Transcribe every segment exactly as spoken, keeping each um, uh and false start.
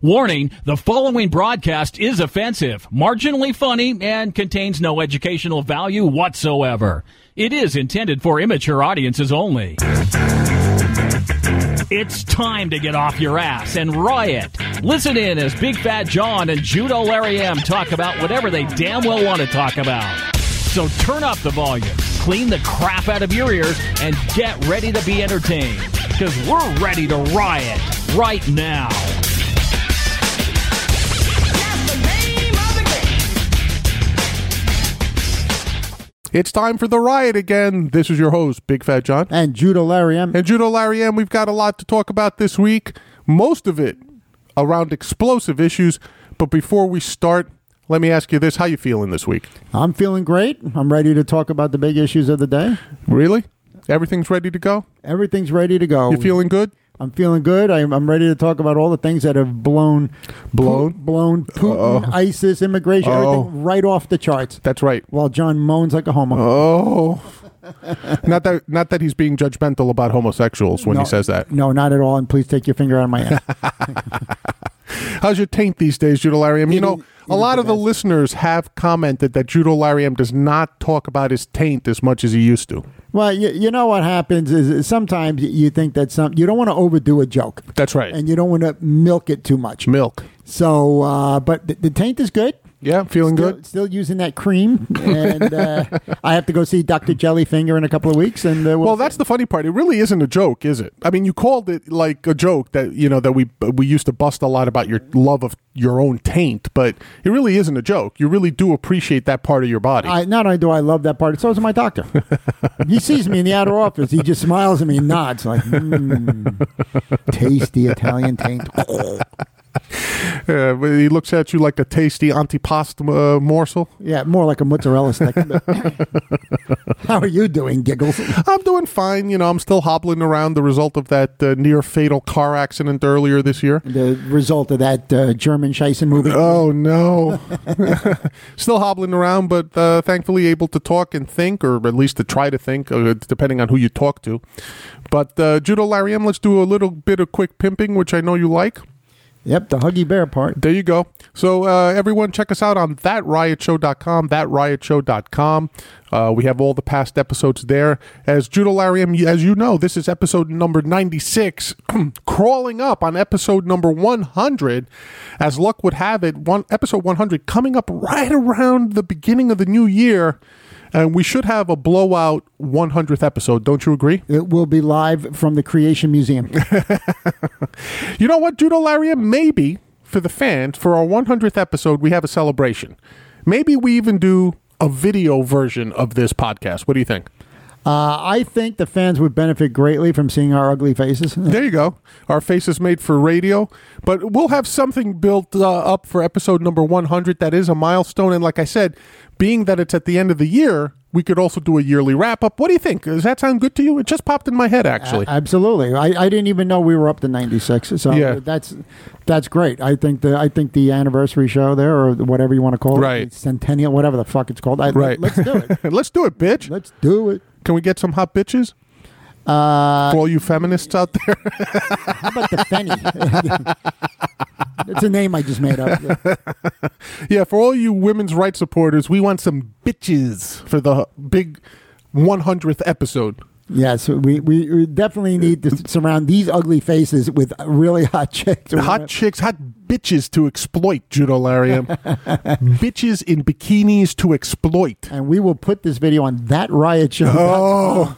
Warning, the following broadcast is offensive, marginally funny, and contains no educational value whatsoever. It is intended for immature audiences only. It's time to get off your ass and riot. Listen in as Big Fat John and Judo Larry M talk about whatever they damn well want to talk about. So turn up the volume, clean the crap out of your ears, and get ready to be entertained. Because we're ready to riot right now. It's time for the riot again. This is your host, Big Fat John. And Judo Larry M. And Judo Larry M. We've got a lot to talk about this week. Most of it around explosive issues. But before we start, let me ask you this. How you feeling this week? I'm feeling great. I'm ready to talk about the big issues of the day. Really? Everything's ready to go? Everything's ready to go. You feeling good? I'm feeling good. I'm, I'm ready to talk about all the things that have blown, blown, Pu- blown Putin, uh, ISIS, immigration, oh. everything right off the charts. That's right. While John moans like a homo. Oh, not that, not that he's being judgmental about homosexuals when no, he says that. No, not at all. And please take your finger out of my ass. How's your taint these days, Judo Larry M? You know, a lot of the listeners have commented that Judo Larry M does not talk about his taint as much as he used to. Well, you, you know what happens is sometimes you think that some you don't want to overdo a joke. That's right. And you don't want to milk it too much. Milk. So, uh, but the, the taint is good. Yeah, feeling still, good. Still using that cream, and uh, I have to go see Doctor Jellyfinger in a couple of weeks. And uh, we'll, well, that's the funny part. It really isn't a joke, is it? I mean, you called it like a joke that you know that we we used to bust a lot about your love of your own taint, but it really isn't a joke. You really do appreciate that part of your body. I, not only do I love that part, so does my doctor. He sees me in the outer office. He just smiles at me and nods like, mm, tasty Italian taint. Uh, he looks at you like a tasty antipasta uh, morsel. Yeah, more like a mozzarella stick. How are you doing, Giggles? I'm doing fine. You know, I'm still hobbling around the result of that uh, near-fatal car accident earlier this year. The result of that uh, German Scheisse movie. Oh, no. Still hobbling around, but uh, thankfully able to talk and think, or at least to try to think, uh, depending on who you talk to. But uh, Judo Larry M, let's do a little bit of quick pimping, which I know you like. Yep, the Huggy Bear part. There you go. So uh, everyone check us out on that riot show dot com, that riot show dot com. Uh, we have all the past episodes there. As Judo Larry M, as you know, this is episode number ninety-six, crawling up on episode number one hundred. As luck would have it, one episode one hundred coming up right around the beginning of the new year. And we should have a blowout one hundredth episode. Don't you agree? It will be live from the Creation Museum. You know what, Judo Larry? Maybe for the fans, for our one hundredth episode, we have a celebration. Maybe we even do a video version of this podcast. What do you think? Uh, I think the fans would benefit greatly from seeing our ugly faces. There you go. Our faces made for radio. But we'll have something built uh, up for episode number one hundred that is a milestone. And like I said, being that it's at the end of the year, we could also do a yearly wrap-up. What do you think? Does that sound good to you? It just popped in my head, actually. Uh, absolutely. I, I didn't even know we were up to ninety-six. So yeah. that's that's great. I think the I think the anniversary show there, or whatever you want to call it, right. Centennial, whatever the fuck it's called. I, right. Let's do it. Let's do it, bitch. Let's do it. Can we get some hot bitches? Uh, For all you feminists out there. How about the Fenny? It's a name I just made up. Yeah. Yeah, for all you women's rights supporters, we want some bitches for the big one hundredth episode. Yes, we, we, we definitely need to surround these ugly faces with really hot chicks. Hot chicks, hot bitches to exploit, Judo Larry M. Bitches in bikinis to exploit. And we will put this video on That Riot Show. Oh.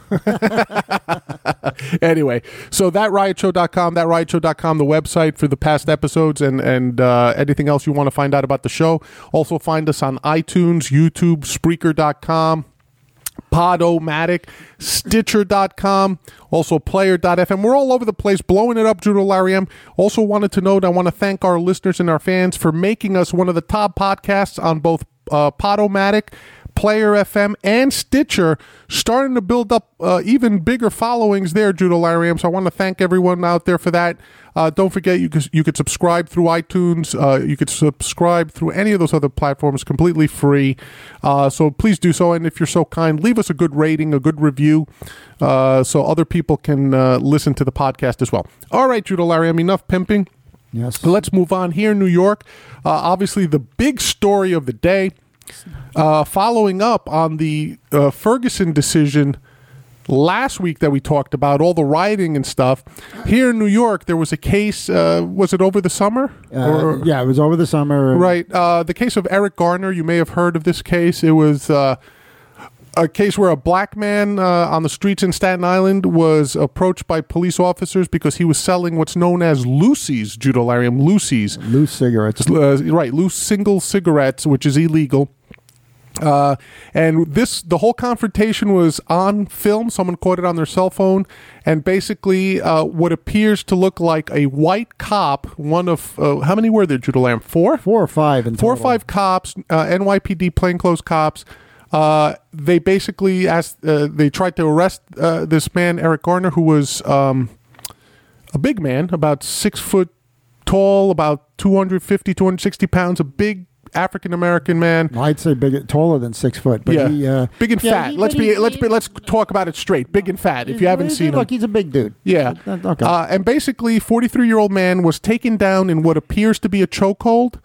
Anyway, so that riot show dot com, that riot show dot com, the website for the past episodes and, and uh, anything else you want to find out about the show. Also find us on iTunes, YouTube, Spreaker dot com. Podomatic, Stitcher dot com, also Player dot f m. We're all over the place, blowing it up, Judo Larry M. Also wanted to note, I want to thank our listeners and our fans for making us one of the top podcasts on both uh, Podomatic, Player F M, and Stitcher, starting to build up uh, even bigger followings there, Judo Larry M. So I want to thank everyone out there for that. Uh, don't forget, you could, you could subscribe through iTunes. Uh, you could subscribe through any of those other platforms, completely free. Uh, so please do so. And if you're so kind, leave us a good rating, a good review, uh, so other people can uh, listen to the podcast as well. All right, Judo Larry M, enough pimping. Yes. Let's move on here in New York. Uh, obviously, the big story of the day, uh, following up on the uh, Ferguson decision last week that we talked about, all the rioting and stuff. Here in New York, there was a case, uh, was it over the summer? Uh, or, yeah, it was over the summer. Right. Uh, the case of Eric Garner, you may have heard of this case. It was uh, a case where a black man uh, on the streets in Staten Island was approached by police officers because he was selling what's known as loosies, Judo Lariam, loosies. Loose cigarettes. Uh, right, loose single cigarettes, which is illegal. Uh, and this, the whole confrontation was on film. Someone caught it on their cell phone, and basically, uh, what appears to look like a white cop. One of uh, how many were there, Judo Lamb? Four, four or five, in four total. or five cops, uh, N Y P D plainclothes cops. Uh, they basically asked. Uh, they tried to arrest uh, this man, Eric Garner, who was um, a big man, about six foot tall, about two hundred fifty, two hundred sixty pounds, a big African-American man. I'd say big, taller than six foot, but yeah, he, uh, big and yeah, fat. he- let's but be he- let's be let's talk about it straight. Big and fat. If you haven't he's- seen him, look, he's a big dude. yeah. Okay. Uh, and basically, forty-three-year-old man was taken down in what appears to be a chokehold.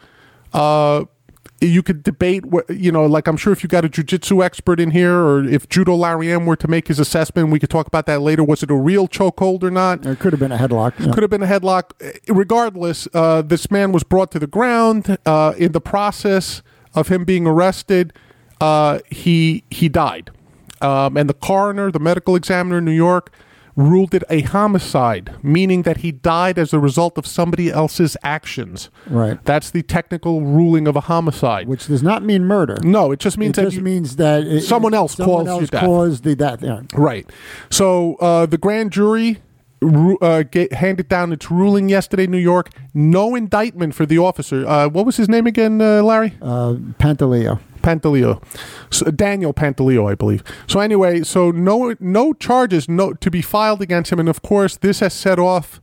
Uh, you could debate, what you know, like I'm sure if you got a jiu-jitsu expert in here, or if Judo Lariam were to make his assessment, we could talk about that later. Was it a real chokehold or not? It could have been a headlock. yeah. Could have been a headlock. Regardless, uh, this man was brought to the ground. Uh, in the process of him being arrested, uh, he he died. Um, and the coroner, the medical examiner in New York, ruled it a homicide, meaning that he died as a result of somebody else's actions. Right. That's the technical ruling of a homicide. Which does not mean murder. No, it just means It that just you- means that it, someone else someone caused your else death. caused the death. Yeah. Right. So uh, the grand jury ru- uh, get, handed down its ruling yesterday in New York. No indictment for the officer. Uh, what was his name again, uh, Larry? Uh, Pantaleo. Pantaleo. So, Daniel Pantaleo, I believe. So anyway, so no no charges no to be filed against him. And of course, this has set off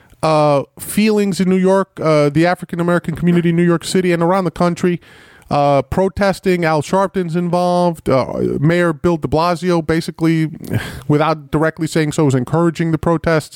uh, feelings in New York, uh, the African-American community in New York City and around the country. Uh, protesting. Al Sharpton's involved. Uh, Mayor Bill de Blasio, basically, without directly saying so, is encouraging the protests.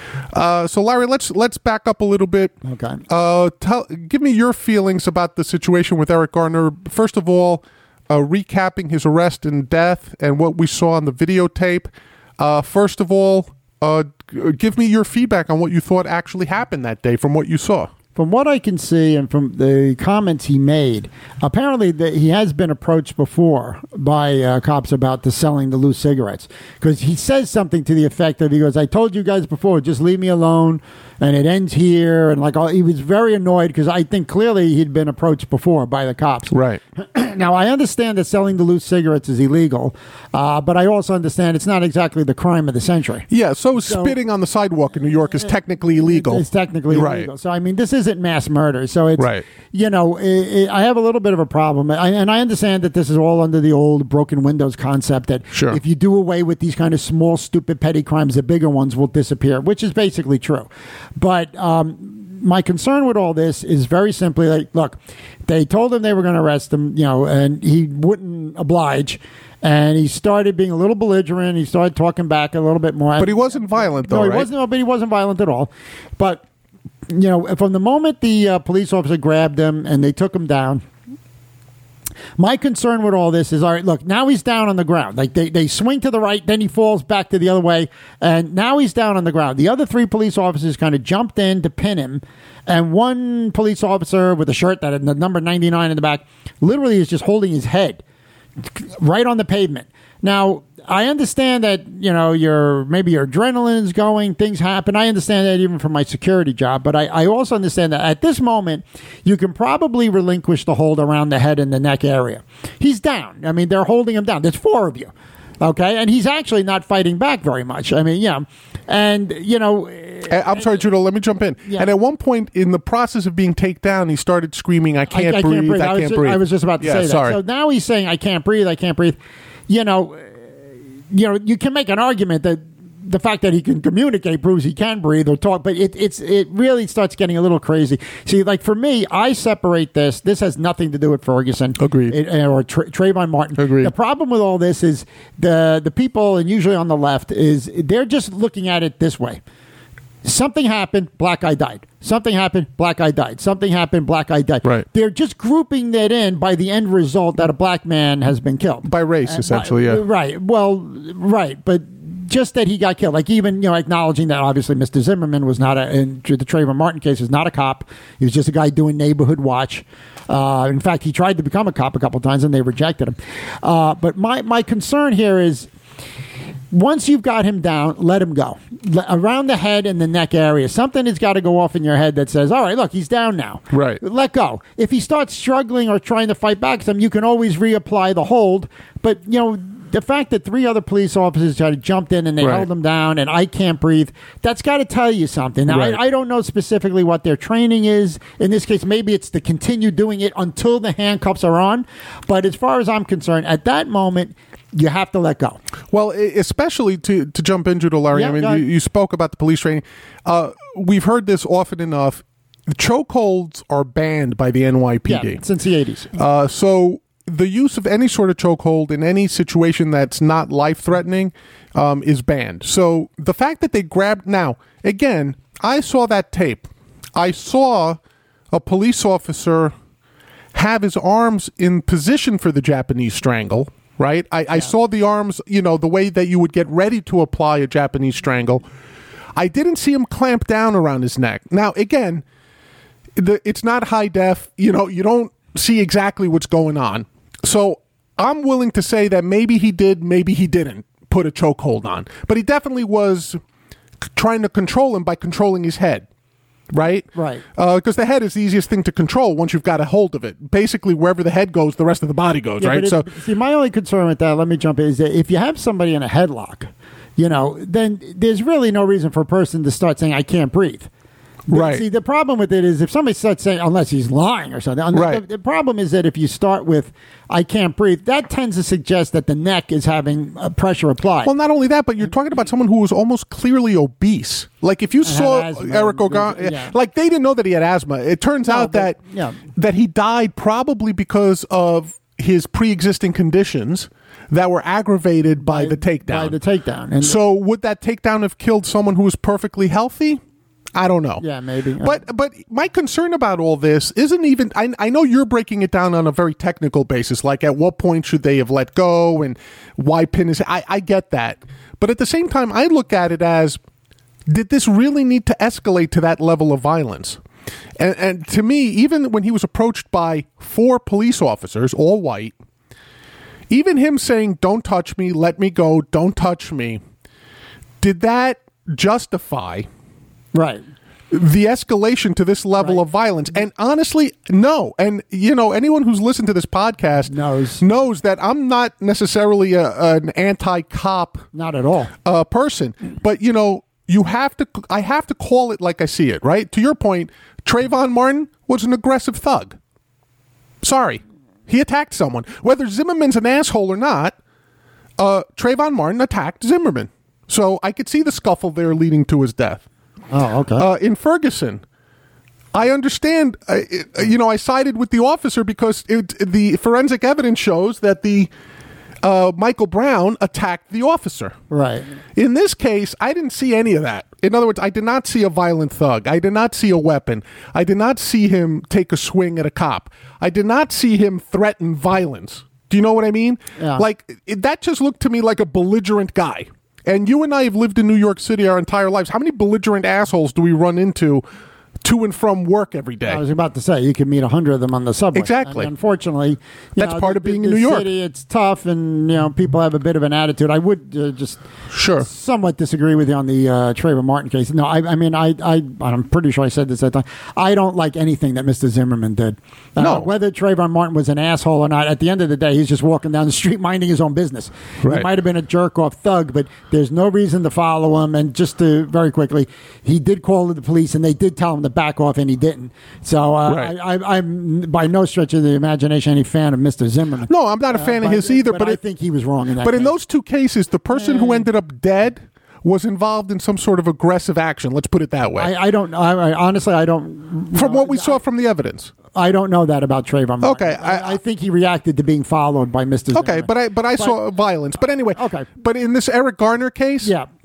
Uh, so, Larry, let's let's back up a little bit. Okay. Uh, tell, give me your feelings about the situation with Eric Garner. First of all, uh, recapping his arrest and death and what we saw on the videotape. Uh, first of all, uh, g- give me your feedback on what you thought actually happened that day from what you saw. From what I can see and from the comments he made, apparently that he has been approached before by uh, cops about the selling the loose cigarettes. Because he says something to the effect that he goes, I told you guys before, just leave me alone, and it ends here. And like all, he was very annoyed because I think clearly he'd been approached before by the cops. Right. Now, I understand that selling the loose cigarettes is illegal, uh, but I also understand it's not exactly the crime of the century. Yeah, so, So- spitting on the sidewalk in New York is technically illegal. It's technically Right. illegal. So, I mean, this isn't mass murder. So, it's, Right. you know, it, it, I have a little bit of a problem. I, and I understand that this is all under the old broken windows concept that Sure. if you do away with these kind of small, stupid, petty crimes, the bigger ones will disappear, which is basically true. But um, my concern with all this is very simply like, look, they told him they were going to arrest him, you know, and he wouldn't oblige. And he started being a little belligerent. He started talking back a little bit more. But he wasn't violent, though, No, he right? wasn't. But he wasn't violent at all. But you know, from the moment the uh, police officer grabbed him and they took him down, my concern with all this is, all right, look, now he's down on the ground. Like they, they swing to the right, then he falls back to the other way, and now he's down on the ground. The other three police officers kind of jumped in to pin him, and one police officer with a shirt that had the number ninety-nine in the back literally is just holding his head right on the pavement. Now, I understand that, you know, your maybe your adrenaline's going, things happen. I understand that even from my security job, but I, I also understand that at this moment, you can probably relinquish the hold around the head and the neck area. He's down. I mean, they're holding him down. There's four of you. Okay, and he's actually not fighting back very much. I mean, yeah, and you know, Uh, I'm sorry, Judo. Let me jump in. Yeah. And at one point in the process of being taken down, he started screaming, "I can't I, I breathe! can't breathe. I I, was can't ju- breathe!" I was just about to Yeah, say that. sorry. So now he's saying, "I can't breathe. I can't breathe." You know, uh, you know, you can make an argument that the fact that he can communicate proves he can breathe or talk, but it, it's it really starts getting a little crazy. See, like for me, I separate this. This has nothing to do with Ferguson. Agreed. It, or Tra- Trayvon Martin. Agreed. The problem with all this is the the people, and usually on the left, is they're just looking at it this way. Something happened, black guy died. Something happened, black guy died. Something happened, black guy died. Right. They're just grouping that in by the end result that a black man has been killed. By race, Uh, essentially, by- yeah. Right. Well, right. But just that he got killed. Like even, you know, acknowledging that obviously Mister Zimmerman was not a, in the Trayvon Martin case, is not a cop. He was just a guy doing neighborhood watch. Uh, in fact, he tried to become a cop a couple times and they rejected him. Uh, but my, my concern here is, once you've got him down, let him go. Le- around the head and the neck area, something has got to go off in your head that says, all right, look, he's down now. Right. Let go. If he starts struggling or trying to fight back some, you can always reapply the hold. But, you know, the fact that three other police officers tried to jumped in and they Right. held him down and I can't breathe, that's got to tell you something. Now, Right. I, I don't know specifically what their training is. In this case, maybe it's to continue doing it until the handcuffs are on. But as far as I'm concerned, at that moment, you have to let go. Well, e- especially to, to jump into the Larry, Yeah, I mean, go you, ahead. you spoke about the police training. Uh, we've heard this often enough. Chokeholds are banned by the N Y P D. Yeah, since the eighties. Uh, so the use of any sort of chokehold in any situation that's not life-threatening um, is banned. So the fact that they grabbed... Now, again, I saw that tape. I saw a police officer have his arms in position for the Japanese strangle, right? I, I saw the arms, you know, the way that you would get ready to apply a Japanese strangle. I didn't see him clamp down around his neck. Now, again, the, it's not high def. You know, you don't see exactly what's going on. So I'm willing to say that maybe he did, maybe he didn't put a chokehold on. But he definitely was c- trying to control him by controlling his head. Right? Right. Because the head is the easiest thing to control once you've got a hold of it. Basically, wherever the head goes, the rest of the body goes, Yeah, right? but So, it, see, my only concern with that, let me jump in, is that if you have somebody in a headlock, you know, then there's really no reason for a person to start saying, I can't breathe. Right. See, the problem with it is if somebody starts saying, unless he's lying or something, unless- Right. the, the problem is that if you start with, I can't breathe, that tends to suggest that the neck is having uh, pressure applied. well, not only that, but you're talking about someone who was almost clearly obese. Like if you saw asthma. Eric O'Connor, Yeah. like they didn't know that he had asthma. It turns No, out but- that yeah. that he died probably because of his pre-existing conditions that were aggravated by, the takedown. By the takedown. And So would that takedown have killed someone who was perfectly healthy? I don't know. Yeah, maybe. But but my concern about all this isn't even. I, I know you're breaking it down on a very technical basis, like at what point should they have let go and why pin is. I, I get that, but at the same time, I look at it as, did this really need to escalate to that level of violence? And, and to me, even when he was approached by four police officers, all white, even him saying, "Don't touch me, let me go, don't touch me," did that justify right. the escalation to this level of violence? And honestly, no. And you know, anyone who's listened to this podcast Knows. knows that I'm not necessarily a, an anti-cop Not at all. uh, person, but you know, you have to. I have to call it like I see it. Right? To your point, Trayvon Martin was an aggressive thug. Sorry, he attacked someone. Whether Zimmerman's an asshole or not, uh, Trayvon Martin attacked Zimmerman. So I could see the scuffle there leading to his death. Oh, okay. Uh, in Ferguson, I understand, uh, uh, you know, I sided with the officer because it, the forensic evidence shows that the uh, Michael Brown attacked the officer. right. In this case, I didn't see any of that. In other words, I did not see a violent thug. I did not see a weapon. I did not see him take a swing at a cop. I did not see him threaten violence. Do you know what I mean? Yeah. Like, it, that just looked to me like a belligerent guy. And you and I have lived in New York City our entire lives. How many belligerent assholes do we run into to and from work every day? I was about to say you could meet a hundred of them on the subway. Exactly. And unfortunately, you That's know, part the- of being the, in New the York. City, it's tough, and you know people have a bit of an attitude. I would uh, just Sure. somewhat disagree with you on the uh, Trayvon Martin case. No, I, I mean, I, I, I'm pretty sure I said this at the time. I don't like anything that Mister Zimmerman did. Uh, No. Whether Trayvon Martin was an asshole or not, at the end of the day, he's just walking down the street minding his own business. Right. He might have been a jerk off thug, but there's no reason to follow him. And just to very quickly, he did call the police, and they did tell him to back off, and he didn't. So uh, Right. I, I, I'm by no stretch of the imagination any fan of Mister Zimmerman. No, I'm not a fan Uh, of but- his either. But, But, I it, think he was wrong in that. but in case. those two cases, the person who ended up dead was involved in some sort of aggressive action. Let's put it that way. I, I don't. I, I honestly, I don't. from what we saw from the evidence. I don't know that about Trayvon Martin. Okay, I, I- I think he reacted to being followed by Mister Okay, but I but I saw violence. But anyway, Okay. But in this Eric Garner case, Yeah.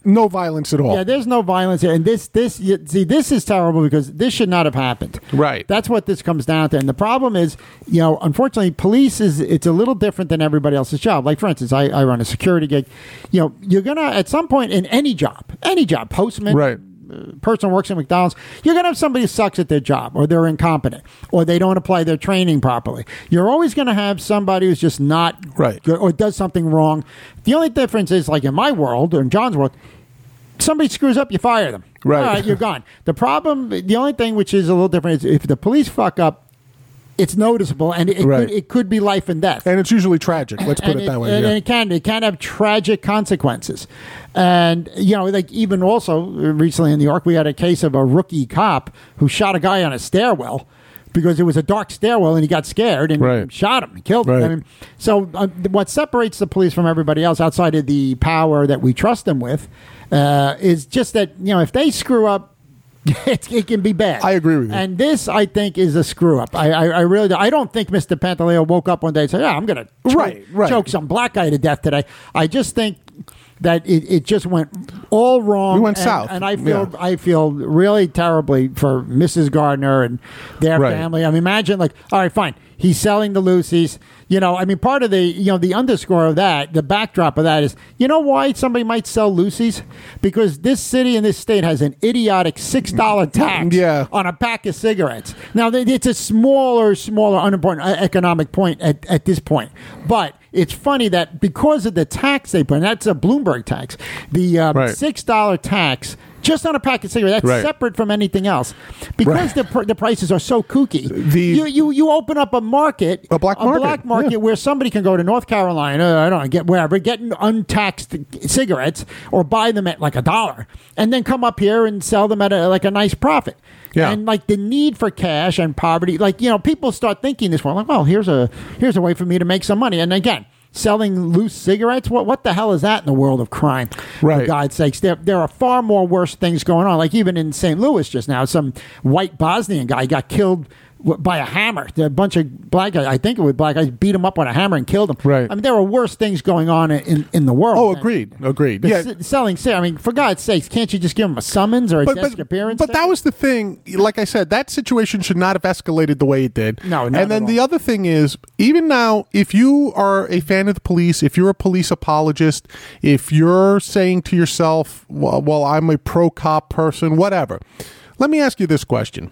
no violence at all. Yeah, there's no violence here. And this, this, you, see, this is terrible because this should not have happened. Right. That's what this comes down to. And the problem is, you know, unfortunately, police is, it's a little different than everybody else's job. Like, for instance, I, I run a security gig. You know, you're going to, at some point in any job, any job, postman, right. person who works at McDonald's, you're going to have somebody who sucks at their job, or they're incompetent, or they don't apply their training properly. You're always going to have somebody who's just not right. good or does something wrong. The only difference is, like in my world or in John's world, somebody screws up, you fire them. Right. All right, you're gone. The problem, the only thing which is a little different is if the police fuck up, it's noticeable, and it, it, right. could, it could be life and death. And it's usually tragic. Let's put and it that way. And yeah. it can it can have tragic consequences. And, you know, like even also recently in New York, we had a case of a rookie cop who shot a guy on a stairwell because it was a dark stairwell and he got scared and right. shot him, killed him. Right. I mean, so uh, what separates the police from everybody else outside of the power that we trust them with uh, is just that, you know, if they screw up, It, it can be bad. I agree with you. And this, I think, is a screw up. I, I, I really, do. I don't think Mister Pantaleo woke up one day and said, "Yeah, I'm going to right, right. choke some black guy to death today." I just think that it, it just went all wrong. We went and, south, and I feel, yeah. I feel really terribly for Missus Gardner and their right. family. I mean, imagine like, all right, fine, he's selling the Lucy's. You know, I mean, part of the, you know, the underscore of that, the backdrop of that is, you know why somebody might sell Lucy's? Because this city and this state has an idiotic six dollar tax yeah. on a pack of cigarettes. Now, it's a smaller, smaller, unimportant economic point at, at this point. But it's funny that because of the tax they put, and that's a Bloomberg tax, the um, right. six dollar tax just on a pack of cigarettes, that's right. separate from anything else. Because right. the pr- the prices are so kooky, the, you, you you open up a market, a black market, a black market yeah. where somebody can go to North Carolina, I don't know, get wherever, get untaxed cigarettes or buy them at like a dollar, and then come up here and sell them at a, like a nice profit. Yeah. And like the need for cash and poverty, like, you know, people start thinking this way, like, well, here's a here's a way for me to make some money. And again, selling loose cigarettes, what what the hell is that in the world of crime? Right. For God's sakes, there there are far more worse things going on. Like even in Saint Louis just now, some white Bosnian guy got killed by a hammer. A bunch of black guys, I think it was black guys, beat him up with a hammer and killed him. Right. I mean, there are worse things going on in, in the world. Oh, agreed, agreed. The Yeah. s- selling cigarettes. I mean, for God's sakes, can't you just give him a summons or a But, desk but, appearance? but that was the thing. Like I said, that situation should not have escalated the way it did. No, not And then at the all. other thing is, even now, if you are a fan of the police, if you're a police apologist, if you're saying to yourself, well, well I'm a pro-cop person, whatever, let me ask you this question.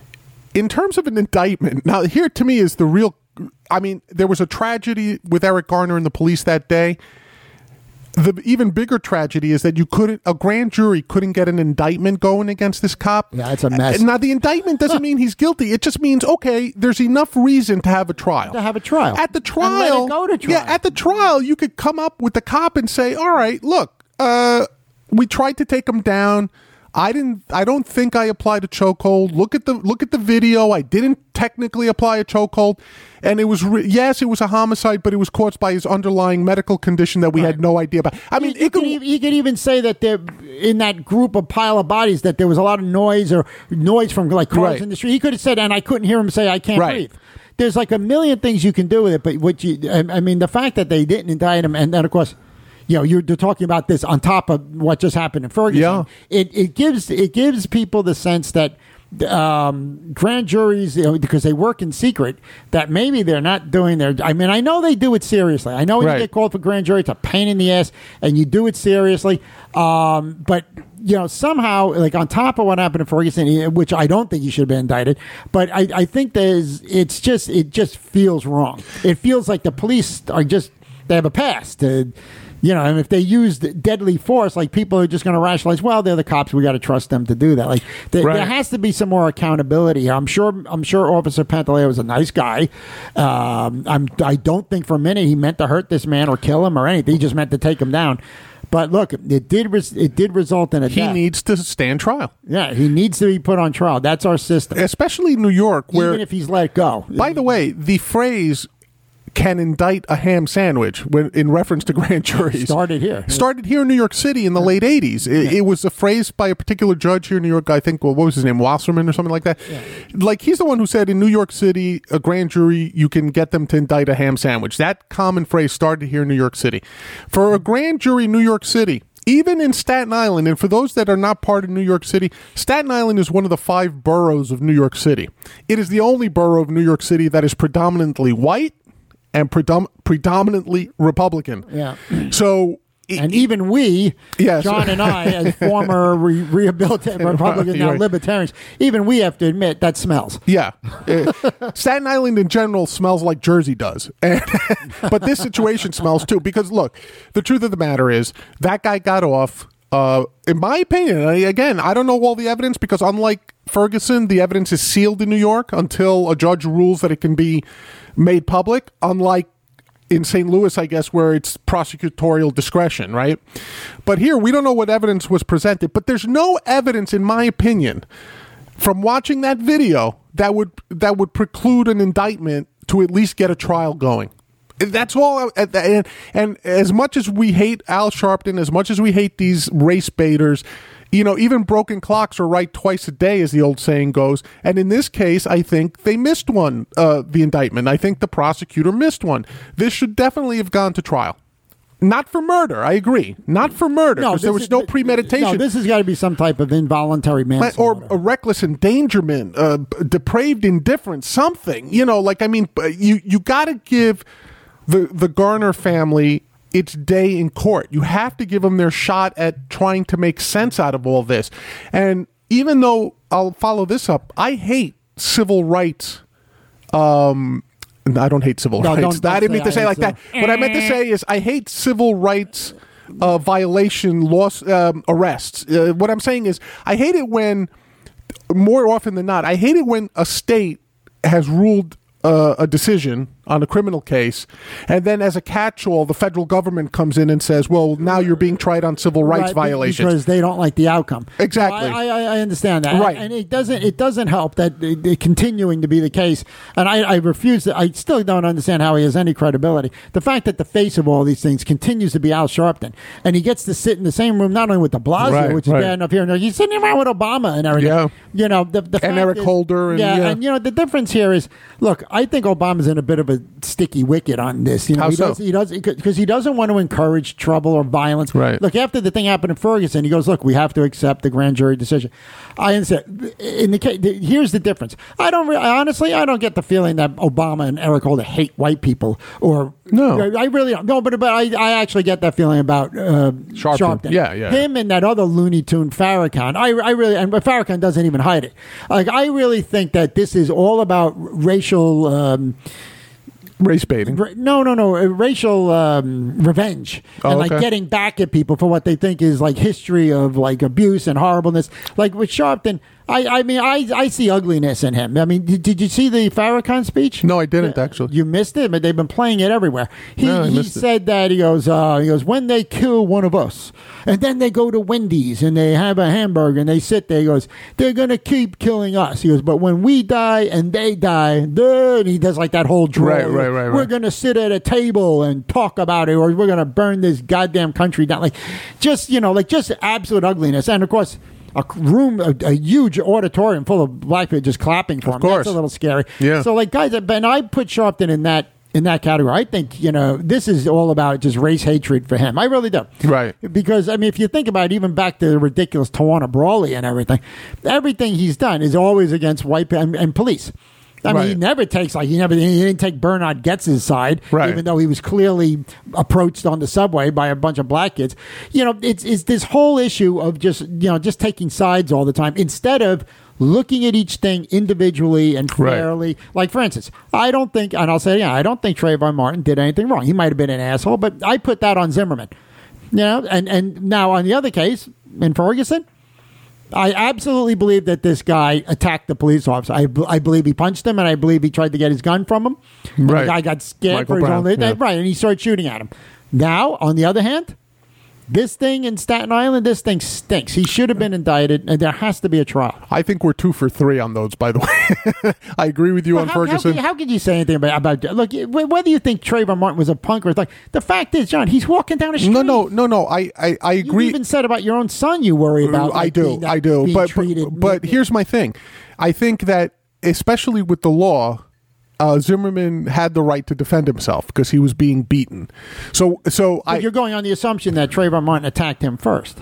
In terms of an indictment, now here to me is the real, I mean, there was a tragedy with Eric Garner and the police that day. The even bigger tragedy is that you couldn't, a grand jury couldn't get an indictment going against this cop. Yeah, it's a mess. Now, the indictment doesn't mean he's guilty. It just means, okay, there's enough reason to have a trial. To have a trial. At the And trial. let it go to trial. Yeah, at the trial, you could come up with the cop and say, all right, look, uh, we tried to take him down. I didn't. I don't think I applied a chokehold. Look at the look at the video. I didn't technically apply a chokehold, and it was re- yes, it was a homicide, but it was caused by his underlying medical condition that we Right. had no idea about. I mean, you, it could, could, e- you could even say that there, in that group of pile of bodies, that there was a lot of noise or noise from like cars Right. in the street. He could have said, and I couldn't hear him say, "I can't Right. breathe." There's like a million things you can do with it, but what you, I, I mean, the fact that they didn't indict him, and then of course, you know, you're, you're talking about this on top of what just happened in Ferguson. Yeah. It it gives it gives people the sense that um, grand juries, you know, because they work in secret, that maybe they're not doing their. I mean, I know they do it seriously. I know when Right. you get called for grand jury, it's a pain in the ass, and you do it seriously. Um, but you know, somehow, like on top of what happened in Ferguson, which I don't think he should have been indicted, but I, I think there's. It's just it just feels wrong. It feels like the police are just they have a past to. You know, and if they used deadly force, like people are just going to rationalize, well, they're the cops. We got to trust them to do that. Like there, Right. there has to be some more accountability. I'm sure. I'm sure Officer Pantaleo was a nice guy. Um, I'm. I don't think for a minute he meant to hurt this man or kill him or anything. He just meant to take him down. But look, it did. Res- it did result in a he death. needs to stand trial, Yeah, he needs to be put on trial. That's our system. especially New York, where. Even if he's let go. By the way, the phrase "can indict a ham sandwich" when in reference to grand juries Started here. started here in New York City in the late eighties. It, it was a phrase by a particular judge here in New York. I think, well, what was his name, Wasserman or something like that. Like he's the one who said in New York City, a grand jury, you can get them to indict a ham sandwich. That common phrase started here in New York City. For a grand jury in New York City even in Staten Island, and for those that are not part of New York City, Staten Island is one of the five boroughs of New York City. It is the only borough of New York City that is predominantly white and predom- predominantly Republican. Yeah. So... And even we, yes. John and I, as former re- rehabilitated Republicans, now right. libertarians, even we have to admit that smells. Yeah. Uh, Staten Island in general smells like Jersey does. And, but this situation smells too. Because, look, the truth of the matter is that guy got off, uh, in my opinion, I, again, I don't know all the evidence because unlike Ferguson, the evidence is sealed in New York until a judge rules that it can be made public, unlike in Saint Louis, I guess, where it's prosecutorial discretion, right? But here, we don't know what evidence was presented, but there's no evidence, in my opinion, from watching that video that would that would preclude an indictment to at least get a trial going. That's all. And, and as much as we hate Al Sharpton, as much as we hate these race baiters, you know, even broken clocks are right twice a day, as the old saying goes. And in this case, I think they missed one, uh, the indictment. I think the prosecutor missed one. This should definitely have gone to trial. Not for murder, I agree. Not for murder, because No, there was is- no premeditation. No, this has got to be some type of involuntary or manslaughter. a reckless endangerment, uh, depraved indifference, something. You know, like, I mean, you, you got to give the, the Garner family its day in court. You have to give them their shot at trying to make sense out of all this. And even though I'll follow this up, I hate civil rights. Um, I don't hate civil No, rights. don't- don't I didn't mean say to I say hate like that. What I meant to say is I hate civil rights uh, violation, loss, um, arrests. Uh, what I'm saying is I hate it when, more often than not, I hate it when a state has ruled uh, a decision on a criminal case, and then as a catch-all, the federal government comes in and says, well, now you're being tried on civil rights Right, violations. because they don't like the outcome. Exactly. I, I, I understand that. Right. And it doesn't it doesn't help that it, it continuing to be the case. And I, I refuse to, I still don't understand how he has any credibility. The fact that the face of all these things continues to be Al Sharpton, and he gets to sit in the same room not only with de Blasio, Right, which is right. bad enough here, no, he's sitting around with Obama and everything. Yeah. You know, the, the And fact Eric is- Holder and- yeah, yeah. and you know the difference here is, look, I think Obama's in a bit of a sticky wicket on this. You know, How he so? does he does because he doesn't want to encourage trouble or violence. Right. Look, after the thing happened in Ferguson, he goes, "Look, we have to accept the grand jury decision." I understand. In the case, here's the difference. I don't re- honestly, I don't get the feeling that Obama and Eric Holder hate white people, or No. I really don't. No, but but I, I actually get that feeling about uh, Sharpton. Sharpton. Yeah, yeah. Him and that other Looney Tune Farrakhan. I I really and Farrakhan doesn't even hide it. Like I really think that this is all about racial. Um, Race baiting. Ra- No, no, no. uh, Racial um, revenge Oh, and like okay. getting back at people for what they think is like history of like abuse and horribleness. Like with Sharpton, I, I mean, I, I see ugliness in him. I mean, did, did you see the Farrakhan speech? No, I didn't, actually. You missed it, but they've been playing it everywhere. He, No, I he missed it. said that he goes, uh, he goes, when they kill one of us, and then they go to Wendy's and they have a hamburger and they sit there. He goes, they're gonna keep killing us. He goes, but when we die and they die, then he does like that whole drawl. Right, right, right, We're right. gonna sit at a table and talk about it, or we're gonna burn this goddamn country down. Like, just you know, like just absolute ugliness. And of course, a room, a, a huge auditorium full of black people just clapping for him. course. That's a little scary. Yeah. So, like, guys, and I put Sharpton in that in that category. I think you know this is all about just race hatred for him. I really do. Right. Because I mean, if you think about it, even back to the ridiculous Tawana Brawley and everything, everything he's done is always against white people and, and police. I mean, he Right. never takes like he never he didn't take Bernard Goetz's side, Right. even though he was clearly approached on the subway by a bunch of black kids. You know, it's it's this whole issue of just you know just taking sides all the time instead of looking at each thing individually and Right. fairly. Like for instance, I don't think, and I'll say, yeah, I don't think Trayvon Martin did anything wrong. He might have been an asshole, but I put that on Zimmerman. You know, and and now on the other case in Ferguson. I absolutely believe that this guy attacked the police officer. I, I believe he punched him, and I believe he tried to get his gun from him. And Right. the guy got scared Michael for his Brown, own. yeah. Right, and he started shooting at him. Now, on the other hand, this thing in Staten Island, this thing stinks. He should have been indicted, and there has to be a trial. I think we're two for three on those, by the way. I agree with you Well, on how, how, Ferguson. could, how could you say anything about, about look, whether you think Trayvon Martin was a punk or like the fact is, John, he's walking down the street. no, no, no, no. I, I, I You agree. even said about your own son you worry about. I like, do, being, I do. being But, treated. but but here's my thing. I think that especially with the law, uh, Zimmerman had the right to defend himself because he was being beaten. So, so But I, you're going on the assumption that Trayvon Martin attacked him first.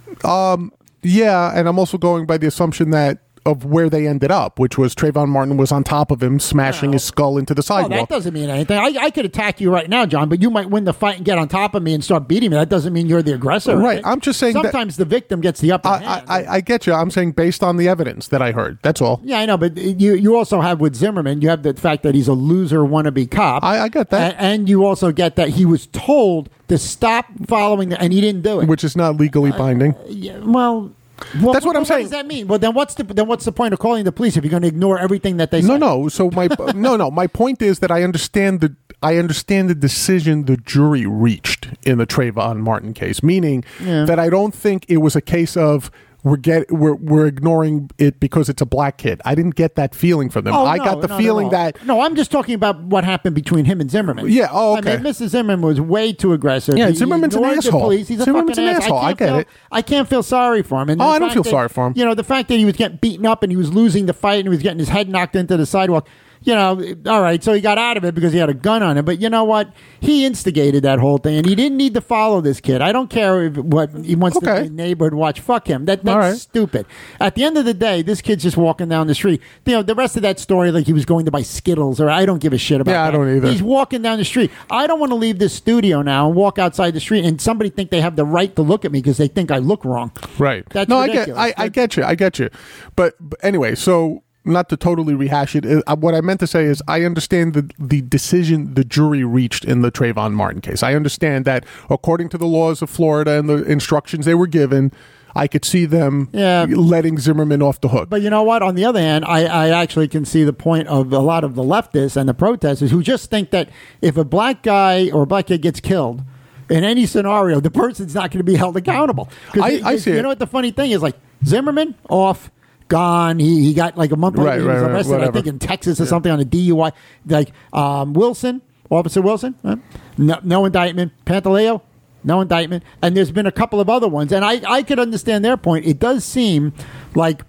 yeah, and I'm also going by the assumption that of where they ended up, which was Trayvon Martin was on top of him, smashing his skull into the Well, sidewalk. that doesn't mean anything. I, I could attack you right now, John, but you might win the fight and get on top of me and start beating me. That doesn't mean you're the aggressor. Right. I'm just saying that- sometimes the victim gets the upper I, hand. I, I get you. I'm saying based on the evidence that I heard. That's all. Yeah, I know, but you you also have with Zimmerman, you have the fact that he's a loser wannabe cop. I, I get that, A- and you also get that he was told to stop following, the, and he didn't do it. which is not legally binding. Yeah, well, well, That's what I'm what saying. does that mean? Well, then what's the then what's the point of calling the police if you're going to ignore everything that they say? No, no. So my no, no. My point is that I understand the I understand the decision the jury reached in the Trayvon Martin case, meaning Yeah. that I don't think it was a case of we're get we're we're ignoring it because it's a black kid. I didn't get that feeling from them. Oh, I no, got the no, feeling no, no. that no, I'm just talking about what happened between him and Zimmerman. Yeah, oh, I mean, okay. Missus Zimmerman was way too aggressive. Yeah, He- he Zimmerman's an ignored the asshole. police. He's a Zimmerman's fucking an ass. asshole. I can't get feel, it. I can't feel sorry for him. And Oh, the I don't fact feel that- sorry for him. You know, the fact that he was getting beaten up and he was losing the fight and he was getting his head knocked into the sidewalk. You know, all right, so he got out of it because he had a gun on him. But you know what? He instigated that whole thing, and he didn't need to follow this kid. I don't care if what he wants Okay. the neighborhood watch. Fuck him. That that's All right. stupid. At the end of the day, this kid's just walking down the street. You know, the rest of that story, like he was going to buy Skittles, or I don't give a shit about Yeah, I that. don't either. He's walking down the street. I don't want to leave this studio now and walk outside the street and somebody think they have the right to look at me because they think I look wrong. right. That's no, ridiculous. I get I, I get you. I get you. But, but anyway, so. Not to totally rehash it. Uh, what I meant to say is I understand the, the decision the jury reached in the Trayvon Martin case. I understand that according to the laws of Florida and the instructions they were given, I could see them Yeah. letting Zimmerman off the hook. But you know what? On the other hand, I, I actually can see the point of a lot of the leftists and the protesters who just think that if a black guy or a black kid gets killed in any scenario, the person's not going to be held accountable. 'Cause I- it- I see You it. know what the funny thing is? Like Zimmerman, off. Gone. He he got like a month later. Right, he right, was right, arrested, I whatever. think, in Texas or something on a D U I. Like um, Wilson, Officer Wilson, huh? no, no indictment. Pantaleo, no indictment. And there's been a couple of other ones, and I I could understand their point. It does seem like,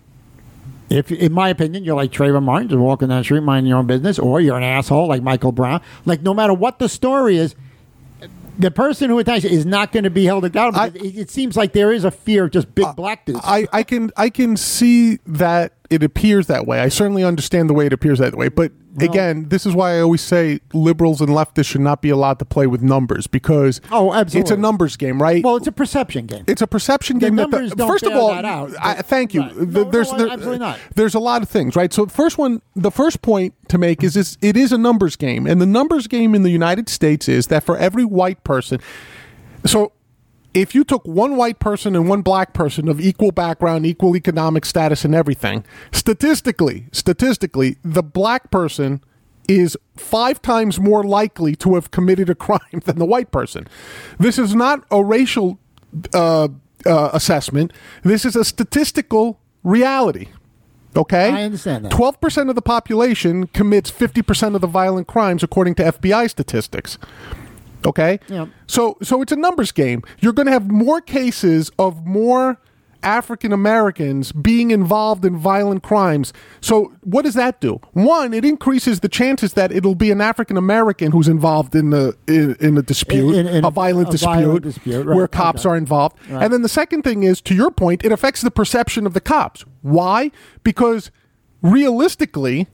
if in my opinion, you're like Trayvon Martin, just walking down the street, minding your own business, or you're an asshole like Michael Brown. Like no matter what the story is, the person who attacks it is not going to be held accountable. I- it, it seems like there is a fear of just big black dudes. I, I can I can see that it appears that way. I certainly understand the way it appears that way. But again, this is why I always say liberals and leftists should not be allowed to play with numbers because Oh, absolutely. it's a numbers game, right? Well, it's a perception game. It's a perception The game. That numbers the, don't first of bear all, that out. I, thank you. Right. The- No, no, there's there- absolutely not. There's a lot of things, right? So the first one, the first point to make is this: it is a numbers game, and the numbers game in the United States is that for every white person, so. If you took one white person and one black person of equal background, equal economic status, and everything, statistically, statistically, the black person is five times more likely to have committed a crime than the white person. This is not a racial uh, uh, assessment. This is a statistical reality. Okay? I understand that. twelve percent of the population commits fifty percent of the violent crimes, according to F B I statistics. Okay? Yep. So so it's a numbers game. You're going to have more cases of more African Americans being involved in violent crimes. So what does that do? One, it increases the chances that it'll be an African American who's involved in the in, in a dispute, In- in a violent a dispute, violent dispute, right, where cops okay. are involved. Right. And then the second thing is, to your point, it affects the perception of the cops. Why? Because realistically,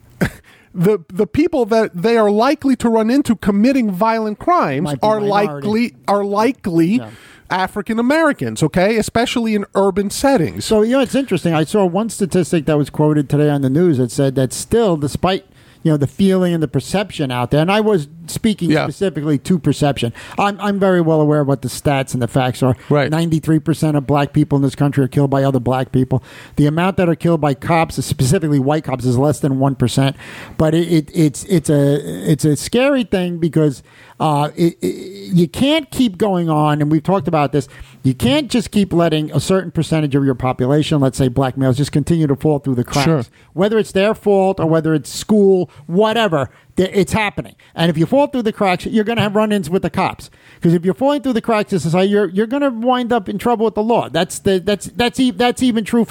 the the people that they are likely to run into committing violent crimes Might be are minority. likely are likely Yeah. African Americans, okay, especially in urban settings. So, you know, it's interesting. I saw one statistic that was quoted today on the news that said that still, despite, you know, the feeling and the perception out there, and I was speaking Yeah. specifically to perception. I'm, I'm very well aware of what the stats and the facts are. Right. ninety-three percent of black people in this country are killed by other black people. The amount that are killed by cops, specifically white cops, is less than one percent. But it, it, it's it's a it's a scary thing because uh, it, it, you can't keep going on, and we've talked about this. You can't just keep letting a certain percentage of your population, let's say black males, just continue to fall through the cracks. Sure. Whether it's their fault or whether it's school, whatever, th- it's happening. And if you fall through the cracks, you're going to have run-ins with the cops. Because if you're falling through the cracks in society, you're you're going to wind up in trouble with the law. That's the that's that's e- that's even true for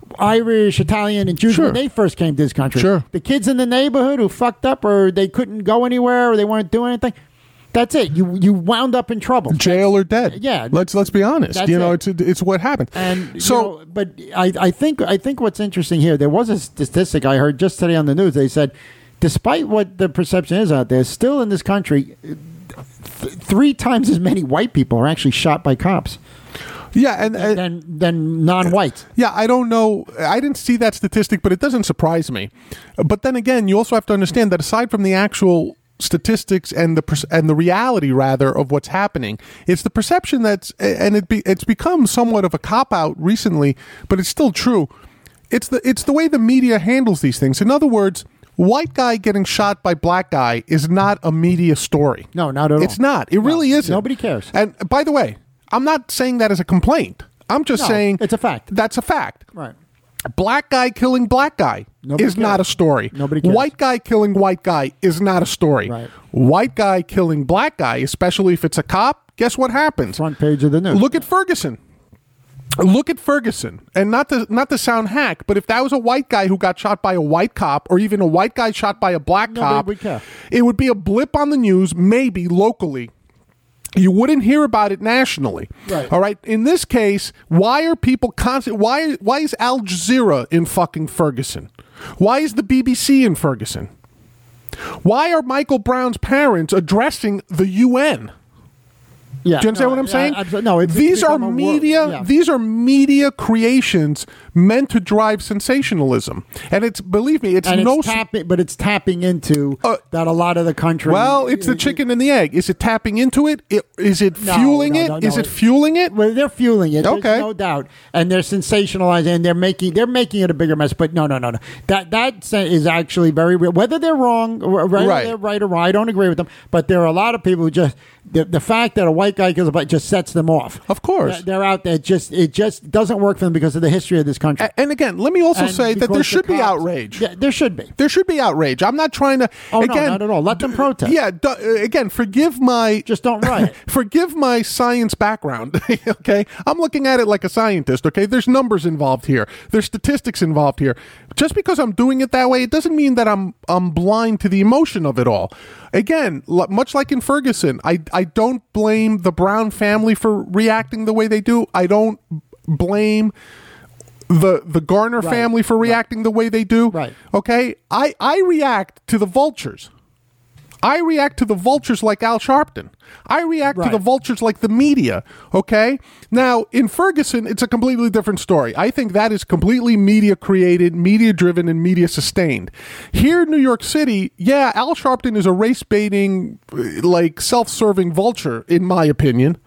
Irish, Italian, and Jews Sure. when they first came to this country. Sure. The kids in the neighborhood who fucked up or they couldn't go anywhere or they weren't doing anything. That's it. You you wound up in trouble. Jail or dead. Yeah. Let's let's be honest. That's You know, it. it's it's what happened. And so, you know, but I, I think I think what's interesting here, there was a statistic I heard just today on the news. They said, despite what the perception is out there, still in this country, th- three times as many white people are actually shot by cops yeah, and, and than than non-whites. yeah, I don't know. I didn't see that statistic, but it doesn't surprise me. But then again, you also have to understand that aside from the actual statistics and the per- and the reality rather of what's happening, it's the perception that's and it be, it's become somewhat of a cop out recently, but it's still true. It's the it's the way the media handles these things. In other words, white guy getting shot by black guy is not a media story. No, not at all. It's not. It really isn't. Nobody cares. And by the way, I'm not saying that as a complaint. I'm just No, saying it's a fact. That's a fact. Right. Black guy killing black guy Nobody is cares. not a story. Nobody cares. White guy killing white guy is not a story. Right. White guy killing black guy, especially if it's a cop, guess what happens? Front page of the news. Look at Ferguson. Look at Ferguson. And not to not to sound hack, but if that was a white guy who got shot by a white cop or even a white guy shot by a black Nobody cop, would care. it would be a blip on the news, maybe locally. You wouldn't hear about it nationally. Right. All right. In this case, why are people constant? Why why is Al Jazeera in fucking Ferguson? Why is the B B C in Ferguson? Why are Michael Brown's parents addressing the U N? Yeah, Do you understand no, what I'm yeah, saying? absolutely. No, it's these are become a world- media. yeah. These are media creations meant to drive sensationalism, and it's believe me, it's and no. it's tapping, but it's tapping into Uh, that a lot of the country. Well, it's the chicken and the egg. Is it tapping into it? it is it No, fueling no, it? no, Is no. it fueling it? Well, they're fueling it. There's Okay. no doubt, and they're sensationalizing, and they're making they're making it a bigger mess. But no, no, no, no. That that is actually very real. Whether they're wrong, or whether Right. they're right or wrong, I don't agree with them. But there are a lot of people who just the, the fact that a white guy kills a black just sets them off. Of course. They're, they're out there. Just it just doesn't work for them because of the history of this country. A- And again, let me also And say that because there the should be cops- outrage. Yeah, there should be. There should be outrage. I'm not trying to. Oh, no, again, not at all. Let them protest. Yeah. d- uh, again, forgive my. Just don't riot. Forgive my science background. Okay, I'm looking at it like a scientist. Okay, there's numbers involved here. There's statistics involved here. Just because I'm doing it that way, it doesn't mean that I'm I'm blind to the emotion of it all. Again, l- much like in Ferguson, I I don't blame the Brown family for reacting the way they do. I don't blame the the Garner Right. family for reacting the way they do. Right. Okay? I, I react to the vultures. I react to the vultures like Al Sharpton. I react to Right. the vultures like the media. Okay? Now, in Ferguson, it's a completely different story. I think that is completely media created, media driven, and media sustained. Here in New York City, yeah, Al Sharpton is a race baiting, like self serving vulture, in my opinion.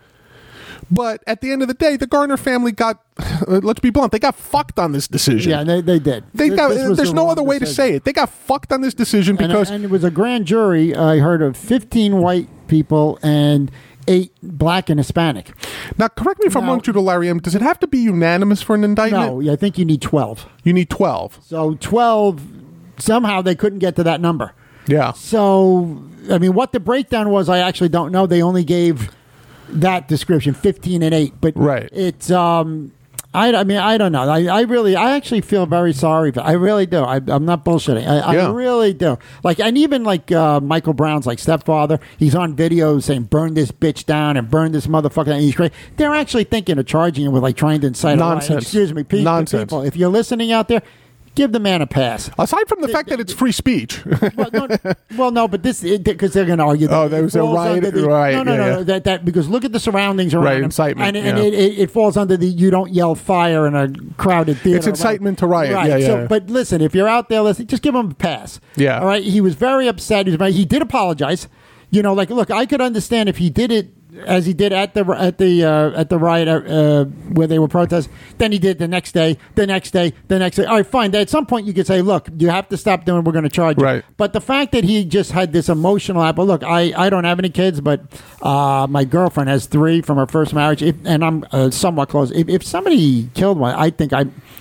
But at the end of the day, the Garner family got, let's be blunt, they got fucked on this decision. Yeah, they, they did. They This- got, this was there's the no wrong other way to decision. say it. They got fucked on this decision And, because and it was a grand jury. I heard of fifteen white people and eight black and Hispanic. now, correct me if I'm Now- wrong, Judah Lariam. Does it have to be unanimous for an indictment? No, I think you need twelve. You need twelve. So twelve, somehow they couldn't get to that number. Yeah. So, I mean, what the breakdown was, I actually don't know. They only gave that description, fifteen and eight. But Right. it's, um, I, I mean, I don't know. I, I really, I actually feel very sorry. For, I really do. I, I'm not bullshitting. I, Yeah. I really do. Like, and even like uh, Michael Brown's like stepfather, he's on video saying, burn this bitch down and burn this motherfucker. And he's great. They're actually thinking of charging him with like trying to incite a riot. Nonsense. Excuse me, pe- Nonsense. people. If you're listening out there, give the man a pass. Aside from the fact that it's free speech. well, no, well, no, but this because they're going to argue. That Oh, there it was a falls riot- under the- right, No, no, yeah, no, yeah. no. That that because look at the surroundings around Right, him, incitement, and, and yeah. it, it, it falls under the you don't yell fire in a crowded theater. It's incitement to riot. Right. Yeah, yeah, So, yeah. but listen, if you're out there, listen, just give him a pass. Yeah. All right. He was very upset. He was very, he did apologize. You know, like look, I could understand if he did it as he did at the at the uh, at the riot uh, where they were protesting. Then he did the next day, the next day, the next day. All right, fine. At some point, you could say, "Look, you have to stop doing. We're going to charge you." Right. But the fact that he just had this emotional apple. Look, I, I don't have any kids, but uh, my girlfriend has three from her first marriage, if, and I'm uh, somewhat close. If, if somebody killed one, I think I.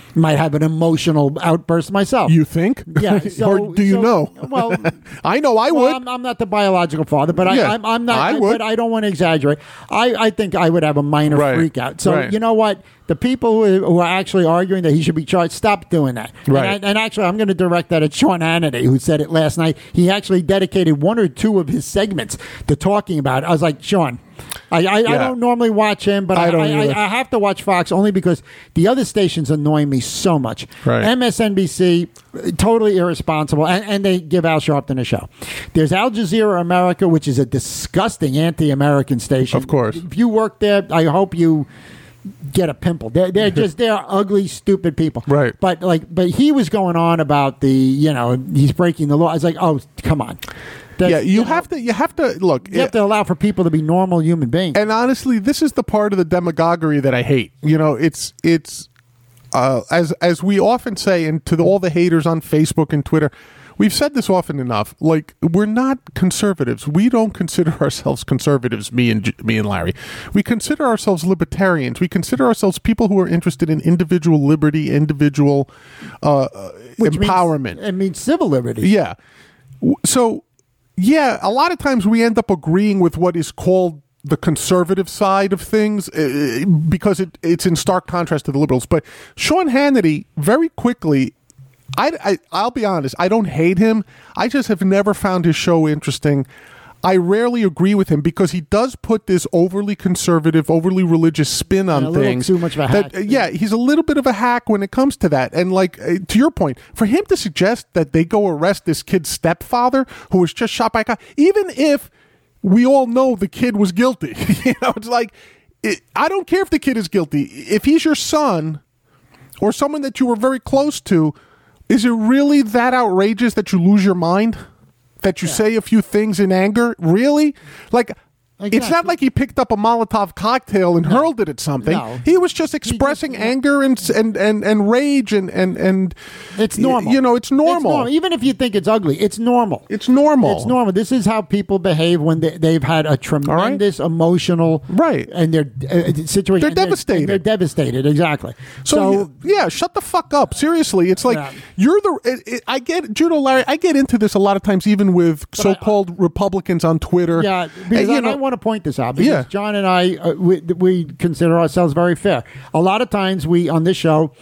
might have an emotional outburst myself. You think? Yeah. So, or do you so, know? Well, I know I well, would. I'm, I'm not the biological father, but Yeah, I, I'm, I'm not. I I would. But I don't want to exaggerate. I, I think I would have a minor Right. freak out. So Right. you know what? The people who, who are actually arguing that he should be charged, stop doing that. Right. And, I, and actually, I'm going to direct that at Sean Hannity, who said it last night. He actually dedicated one or two of his segments to talking about it. I was like, Sean, I, I, Yeah. I don't normally watch him, but I I, don't I, either. I, I have to watch Fox only because the other stations annoy me so much. Right. M S N B C, totally irresponsible, and, and they give Al Sharpton a show. There's Al Jazeera America, which is a disgusting anti-American station. Of course. If you work there, I hope you get a pimple. They're, they're just they're ugly, stupid people. Right. But like, but he was going on about the you know he's breaking the law. I was like, oh, come on. That's, Yeah, you know, have to. You have to look. You have to allow for people to be normal human beings. And honestly, this is the part of the demagoguery that I hate. You know, it's it's uh, as as we often say, and to the, all the haters on Facebook and Twitter, we've said this often enough. Like, we're not conservatives. We don't consider ourselves conservatives. Me and J- me and Larry, we consider ourselves libertarians. We consider ourselves people who are interested in individual liberty, individual uh, Which empowerment. Means, it means civil liberty. Yeah. W- So. Yeah, a lot of times we end up agreeing with what is called the conservative side of things uh, because it, it's in stark contrast to the liberals. But Sean Hannity, very quickly, I, I, I'll be honest, I don't hate him. I just have never found his show interesting. I rarely agree with him because he does put this overly conservative, overly religious spin on And a little things. too much of a hack. That, uh, yeah, he's a little bit of a hack when it comes to that. And like uh, to your point, for him to suggest that they go arrest this kid's stepfather who was just shot by a cop, even if we all know the kid was guilty, you know, it's like it, I don't care if the kid is guilty. If he's your son or someone that you were very close to, is it really that outrageous that you lose your mind? That you Yeah. say a few things in anger? Really? Like, it's Exactly. not like he picked up a Molotov cocktail and hurled it at something. No. He was just expressing just- anger and, and, and, and rage and, and, and It's y- normal. You know, it's normal. Even if you think it's ugly, it's normal. It's normal. It's normal. This is how people behave when they, they've had a tremendous emotional Right. and their uh, situation. They're and devastated. and They're devastated. Exactly. So, So, y- yeah, shut the fuck up. Seriously, it's like Yeah. you're the. It, it, I get Judo Larry. I get into this a lot of times, even with so-called Republicans on Twitter. yeah, because And, you I, know, I want to point this out because Yeah. John and I uh, we, we consider ourselves very fair. A lot of times we on this show,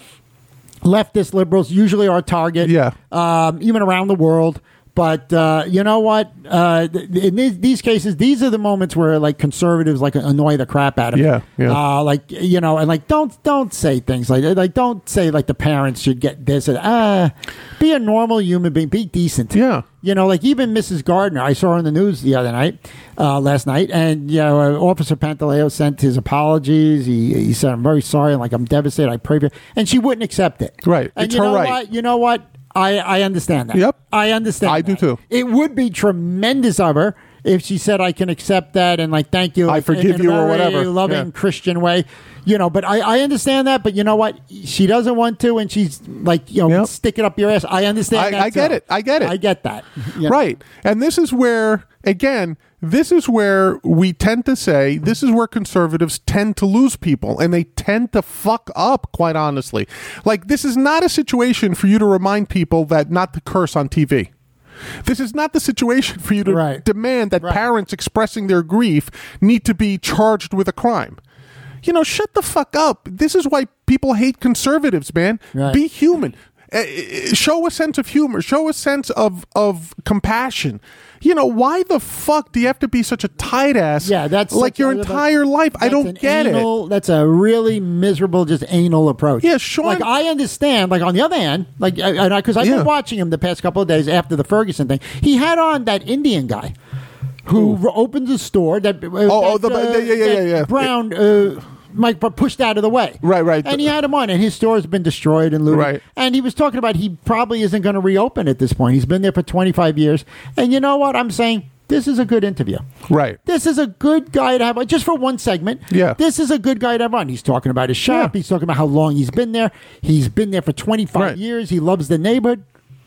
leftist liberals usually our target. Yeah. um, even around the world. But uh, you know what? Uh, th- in these, these cases, these are the moments where like conservatives like annoy the crap out of me. Yeah, yeah. Uh, like you know, and like don't don't say things like like don't say like the parents should get this. And, uh, be a normal human being. Be decent. Yeah. You know, like even Missus Gardner, I saw her on the news the other night, uh, last night, and you know, uh, Officer Pantaleo sent his apologies. He he said, "I'm very sorry," and like I'm devastated. I pray for you, and she wouldn't accept it. Right. And It's you her know right. what? You know what? I, I understand that. Yep. I understand. I do that. too. It would be tremendous of her if she said, "I can accept that," and like, "Thank you, I like, forgive in a you," or very whatever. loving Yeah. Christian way. You know, but I, I understand that. But you know what? She doesn't want to, and she's like, you know, Yep. stick it up your ass. I understand. I- that I get too. it. I get it. I get that. You know? Right. And this is where, again, this is where we tend to say, this is where conservatives tend to lose people, and they tend to fuck up, quite honestly. Like, this is not a situation for you to remind people that not to curse on T V. This is not the situation for you to Right. demand that Right. parents expressing their grief need to be charged with a crime. You know, shut the fuck up. This is why people hate conservatives, man. Right. Be human. Uh, show a sense of humor. Show a sense of, of compassion. You know, why the fuck do you have to be such a tight ass? Yeah, that's like such your a- entire life. I That's don't an get anal, it. That's a really miserable, just anal approach. Yeah, Sean- Like I understand. Like on the other hand, like because I've Yeah. been watching him the past couple of days after the Ferguson thing. He had on that Indian guy who Who? opened the store. That uh, oh, that, the- uh, yeah, yeah, yeah, that yeah. Brown. Uh, Mike pushed out of the way. Right, right. And he had him on, and his store has been destroyed and looted. Right. And he was talking about he probably isn't going to reopen at this point. He's been there for twenty-five years. And you know what? I'm saying this is a good interview. Right. This is a good guy to have on, just for one segment. Yeah. This is a good guy to have on. He's talking about his shop. Yeah. He's talking about how long he's been there. He's been there for twenty-five Right. years. He loves the neighborhood.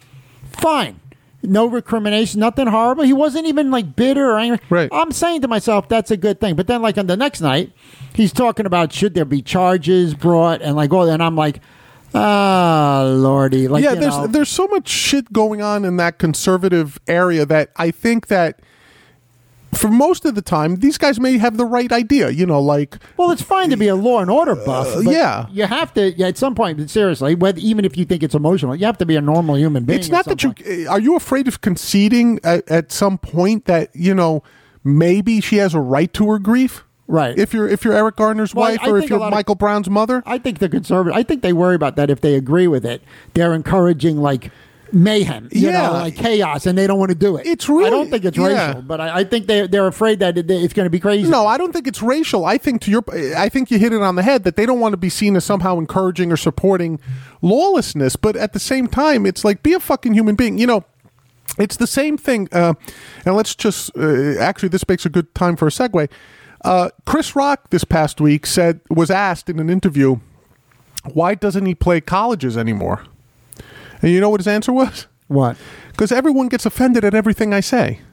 Fine. No recrimination, nothing horrible. He wasn't even like bitter or angry. Right. I'm saying to myself, that's a good thing. But then, like on the next night, he's talking about should there be charges brought and like all. And I'm like, Ah, Lordy. Like, yeah, you there's know, there's so much shit going on in that conservative area that I think that for most of the time, these guys may have the right idea. You know, like, well, it's fine to be a law and order buff. Uh, but yeah. you have to. Yeah, at some point, seriously, whether, even if you think it's emotional, you have to be a normal human being. It's not at that some you point. are you afraid of conceding at, at some point that you know maybe she has a right to her grief. Right. If you're if you're Eric Garner's Well, wife, I or if think a you're lot of- Michael Brown's mother. I think the conservative. I think they worry about that if they agree with it. They're encouraging like mayhem, you Yeah. know, like chaos, and they don't want to do it. It's really- I don't think it's yeah. racial, but I, I think they they're afraid that it, it's going to be crazy. No, I don't think it's racial. I think to your, I think you hit it on the head that they don't want to be seen as somehow encouraging or supporting lawlessness. But at the same time, it's like, be a fucking human being. You know, it's the same thing. Uh, and let's just uh, actually, this makes a good time for a segue. Uh, Chris Rock this past week said was asked in an interview, why doesn't he play colleges anymore? And you know what his answer was? What? Because everyone gets offended at everything I say.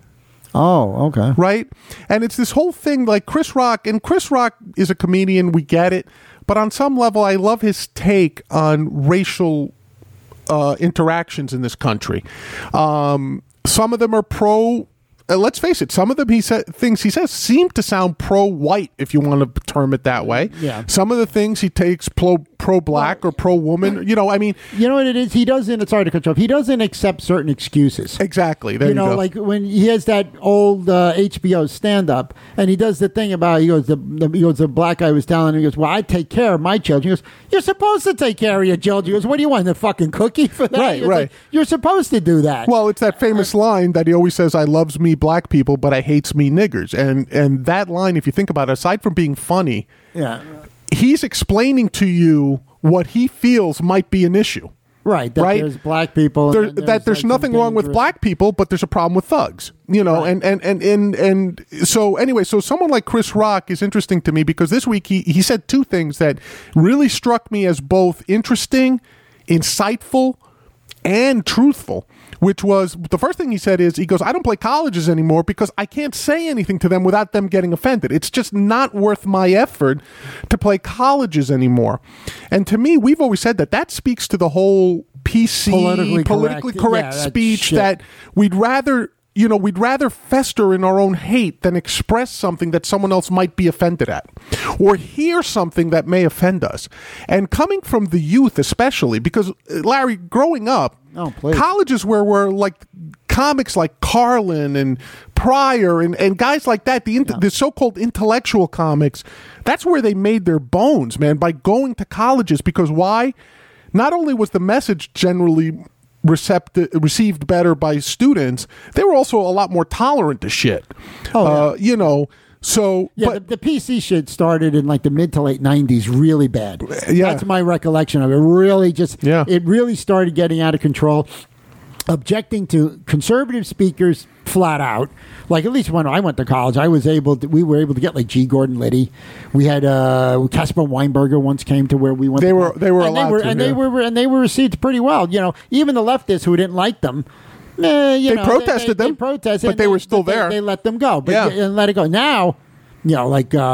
Oh, okay. Right? And it's this whole thing like Chris Rock, and Chris Rock is a comedian, we get it, but on some level, I love his take on racial uh, interactions in this country. Um, some of them are pro. Uh, let's face it. Some of them he said things he says seem to sound pro-white, if you want to term it that way. Yeah. Some of the things he takes pro pro-black or pro-woman. You know, I mean, You know what it is? He doesn't. Sorry to cut you off. He doesn't accept certain excuses. exactly. There you you, know, go. like when he has that old uh, H B O stand-up, and he does the thing about he goes the, the he goes the black guy was telling him, he goes, well, I take care of my children. He goes, you're supposed to take care of your children. He goes, what do you want, the fucking cookie for that? Right, He goes, right. like, you're supposed to do that. Well, it's that famous line that he always says, I loves me black people, but I hates me niggers. And and that line, if you think about it, aside from being funny, yeah, he's explaining to you what he feels might be an issue. right. That right? There's black people. There, and then that there's like, nothing some wrong with dangerous- black people, but there's a problem with thugs. You know, Right. and, and, and, and, and so anyway, so someone like Chris Rock is interesting to me because this week he, he said two things that really struck me as both interesting, insightful, and truthful. Which was the first thing he said is he goes, I don't play colleges anymore because I can't say anything to them without them getting offended. It's just not worth my effort to play colleges anymore. And to me, we've always said that that speaks to the whole P C, Politically politically correct. correct, Yeah, that speech shit. that we'd rather, you know, we'd rather fester in our own hate than express something that someone else might be offended at or hear something that may offend us. And coming from the youth, especially, because, uh, Larry, growing up, Oh, please. colleges where were like comics like Carlin and Pryor and, and guys like that, the, int- the so-called intellectual comics, that's where they made their bones, man, by going to colleges. Because why? Not only was the message generally recept- received better by students, they were also a lot more tolerant to shit. Oh, yeah. uh, you know, so... Yeah, but, the, the P C shit started in like the mid to late nineties, really bad. Yeah. That's my recollection of it. Really, just Yeah. it really started getting out of control. Objecting to conservative speakers flat out. Like at least when I went to college, I was able to. We were able to get like G. Gordon Liddy. We had uh, Caspar Weinberger once came to where we went. They to were- college. they were and allowed they were, to, and yeah. they were and they were received pretty well. You know, even the leftists who didn't like them. Eh, you They know, protested they, them, They protested, but and they were still but they- there. They let them go, but Yeah. and let it go. Now, you know, like uh,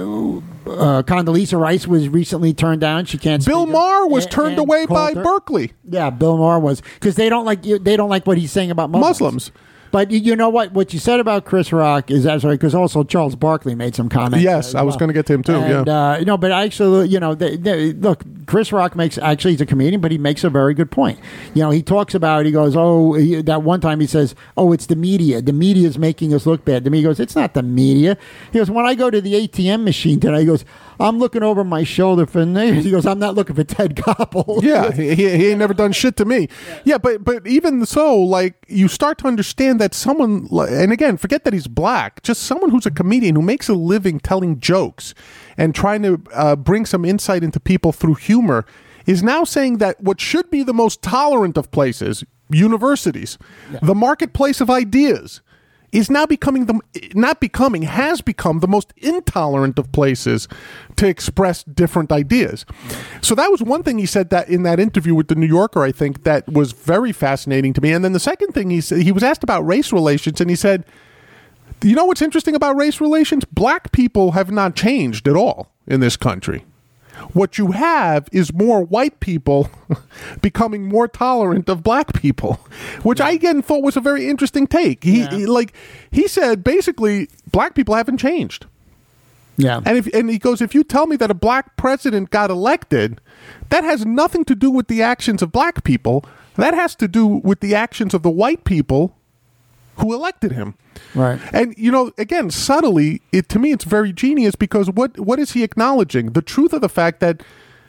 uh, Condoleezza Rice was recently turned down. She can't. Bill speak. Maher was And- turned and away by Coulter. Berkeley. Yeah, Bill Maher was because they don't like you. They don't like what he's saying about Muslims. Muslims. But you- you know what? What you said about Chris Rock is that's right. Because also Charles Barkley made some comments. Yes, as I was well. gonna get to him too, And, yeah. uh, no, but actually, you know, they, they, look, Chris Rock makes actually he's a comedian, but he makes a very good point. You know, he talks about he goes, oh, he, that one time he says, oh, it's the media. The media is making us look bad. To me, he goes, it's not the media. He goes, when I go to the A T M machine today, he goes, I'm looking over my shoulder for neighbors. He goes, I'm not looking for Ted Koppel. Yeah, he, he he ain't never done shit to me. Yeah, but but even so, like you start to understand that someone, li- and again, forget that he's black, just someone who's a comedian who makes a living telling jokes and trying to uh, bring some insight into people through humor, is now saying that what should be the most tolerant of places, universities, the marketplace of ideas, is now becoming the not becoming has become the most intolerant of places to express different ideas. So that was one thing he said that in that interview with the New Yorker, I think, that was very fascinating to me. And then the second thing he said, he was asked about race relations, and he said, you know what's interesting about race relations? Black people have not changed at all in this country. What you have is more white people becoming more tolerant of black people, which I again thought was a very interesting take. He, Yeah. he like he said basically black people haven't changed. Yeah. And if and he goes, if you tell me that a black president got elected, that has nothing to do with the actions of black people. That has to do with the actions of the white people who elected him. Right. And, you know, again, subtly, it to me, it's very genius because what what is he acknowledging? The truth of the fact that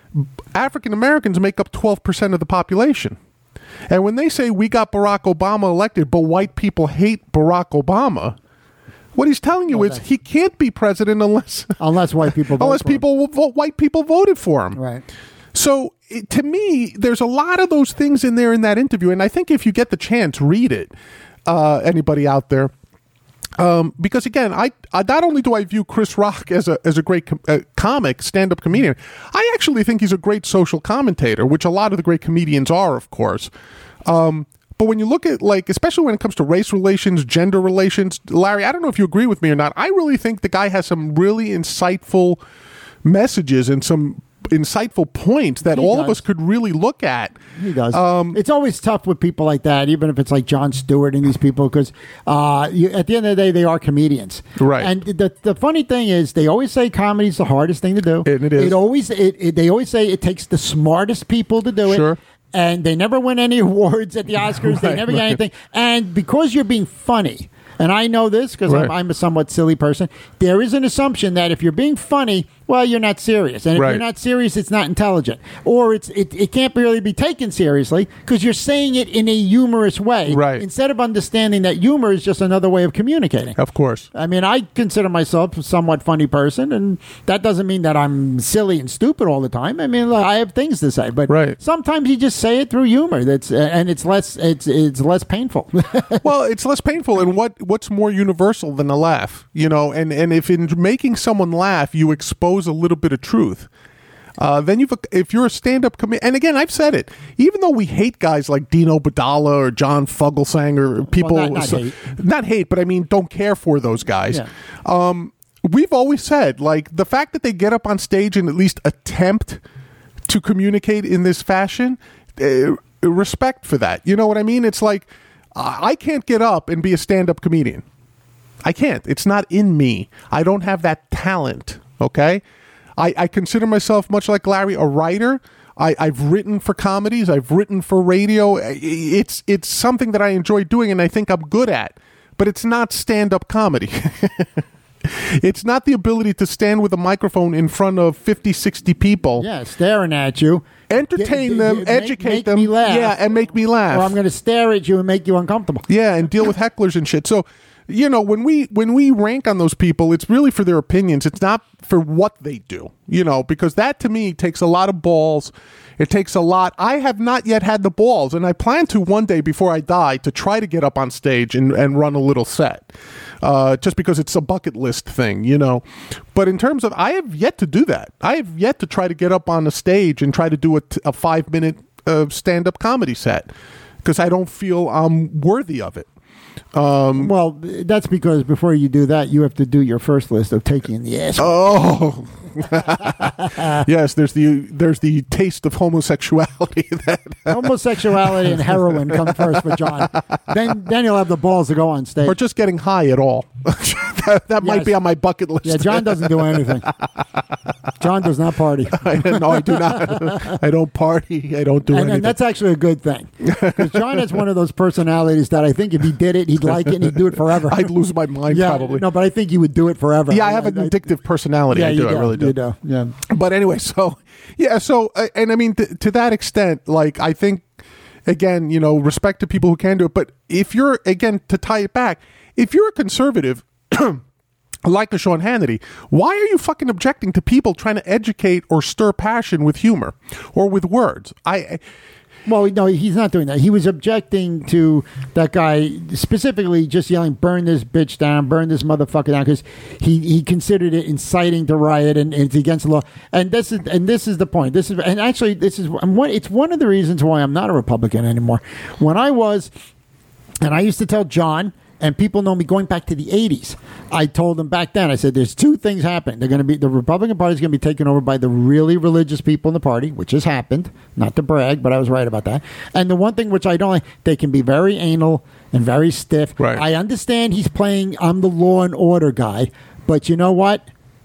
African Americans make up twelve percent of the population. And when they say we got Barack Obama elected, but white people hate Barack Obama, what he's telling you Well, is that's- he can't be president unless Unless white people vote unless for him. people will vote, white people voted for him. Right. So it, to me, there's a lot of those things in there in that interview, and I think if you get the chance, read it. Uh, anybody out there? Um, because again, I, I not only do I view Chris Rock as a as a great com- uh, comic, stand up comedian, I actually think he's a great social commentator, which a lot of the great comedians are, of course. Um, but when you look at like, especially when it comes to race relations, gender relations, Larry, I don't know if you agree with me or not. I really think the guy has some really insightful messages and some insightful points that He all does. of us could really look at. He does. Um, it's always tough with people like that, even if it's like Jon Stewart and these people, because uh, you, at the end of the day, they are comedians. Right. And the the funny thing is, they always say comedy's the hardest thing to do. And it is. It always. It, it, they always say it takes the smartest people to do it. Sure. And they never win any awards at the Oscars. they Right, never get right. anything. And because you're being funny, and I know this because Right. I'm, I'm a somewhat silly person, there is an assumption that if you're being funny, well, you're not serious. And if Right. you're not serious, it's not intelligent. Or it's it, it can't really be taken seriously because you're saying it in a humorous way. Right. Instead of understanding that humor is just another way of communicating. Of course. I mean, I consider myself a somewhat funny person, and that doesn't mean that I'm silly and stupid all the time. I mean, look, I have things to say, but Right. sometimes you just say it through humor. That's and it's less it's it's less painful. Well, it's less painful, and what what's more universal than a laugh, you know? And and if in making someone laugh, you expose a little bit of truth, uh, then you've if you're a stand-up comedian, and again, I've said it. Even though we hate guys like Dino Badala or John Fugelsang or people, not- not so- hate. not hate, but I mean, don't care for those guys. Yeah. Um, we've always said, like, the fact that they get up on stage and at least attempt to communicate in this fashion, uh, respect for that. You know what I mean? It's like uh, I can't get up and be a stand-up comedian. I can't. It's not in me. I don't have that talent. Okay, I, I consider myself, much like Larry, a writer. I, I've written for comedies. I've written for radio. It's it's something that I enjoy doing, and I think I'm good at. But it's not stand-up comedy. It's not the ability to stand with a microphone in front of fifty, sixty people, Yeah, staring at you. entertain Get- them, make- educate make them, me laugh. yeah, and make me laugh. Or I'm going to stare at you and make you uncomfortable. Yeah, and deal with hecklers and shit. So, you know, when we when we rank on those people, it's really for their opinions. It's not for what they do, you know, because that to me takes a lot of balls. It takes a lot. I have not yet had the balls, and I plan to one day before I die to try to get up on stage and, and run a little set, uh, just because it's a bucket list thing, you know. But in terms of, I have yet to do that. I have yet to try to get up on the stage and try to do a, t- a five minute uh, stand up comedy set because I don't feel I'm worthy of it. Um, Well, that's because before you do that, you have to do your first list of taking the ass. Oh, yes. There's the there's the taste of homosexuality. That Homosexuality and heroin come first for John. Then, then he'll have the balls to go on stage. or just getting high at all. that that might Yes. be on my bucket list. Yeah, John doesn't do anything. John does not party. I, no, I do not. I don't party. I don't do And, anything. and that's actually a good thing. Because John has one of those personalities that I think if he did it, he'd like it and he'd do it forever. I'd lose my mind yeah, probably. No, but I think you would do it forever. Yeah, I have an I- I- addictive personality. Yeah, I you do. I really do. You do. Yeah. But anyway, so yeah, so uh, and I mean th- to that extent, like I think again, you know, respect to people who can do it. But if you're again to tie it back, if you're a conservative. Like a Sean Hannity, why are you fucking objecting to people trying to educate or stir passion with humor or with words? I, Well, no, he's not doing that. He was objecting to that guy specifically just yelling, "Burn this bitch down, burn this motherfucker down," because he, he considered it inciting to riot and, and it's against the law. And this is and this is the point. This is and actually this is and one. It's one of the reasons why I'm not a Republican anymore. When I was, and I used to tell John. and people know me going back to the eighties. I told them back then, I said, there's two things happening. They're going to be, the Republican Party is going to be taken over by the really religious people in the party, which has happened. Not to brag, but I was right about that. And the one thing which I don't like, they can be very anal and very stiff. Right. I understand he's playing, I'm the law and order guy, but you know what?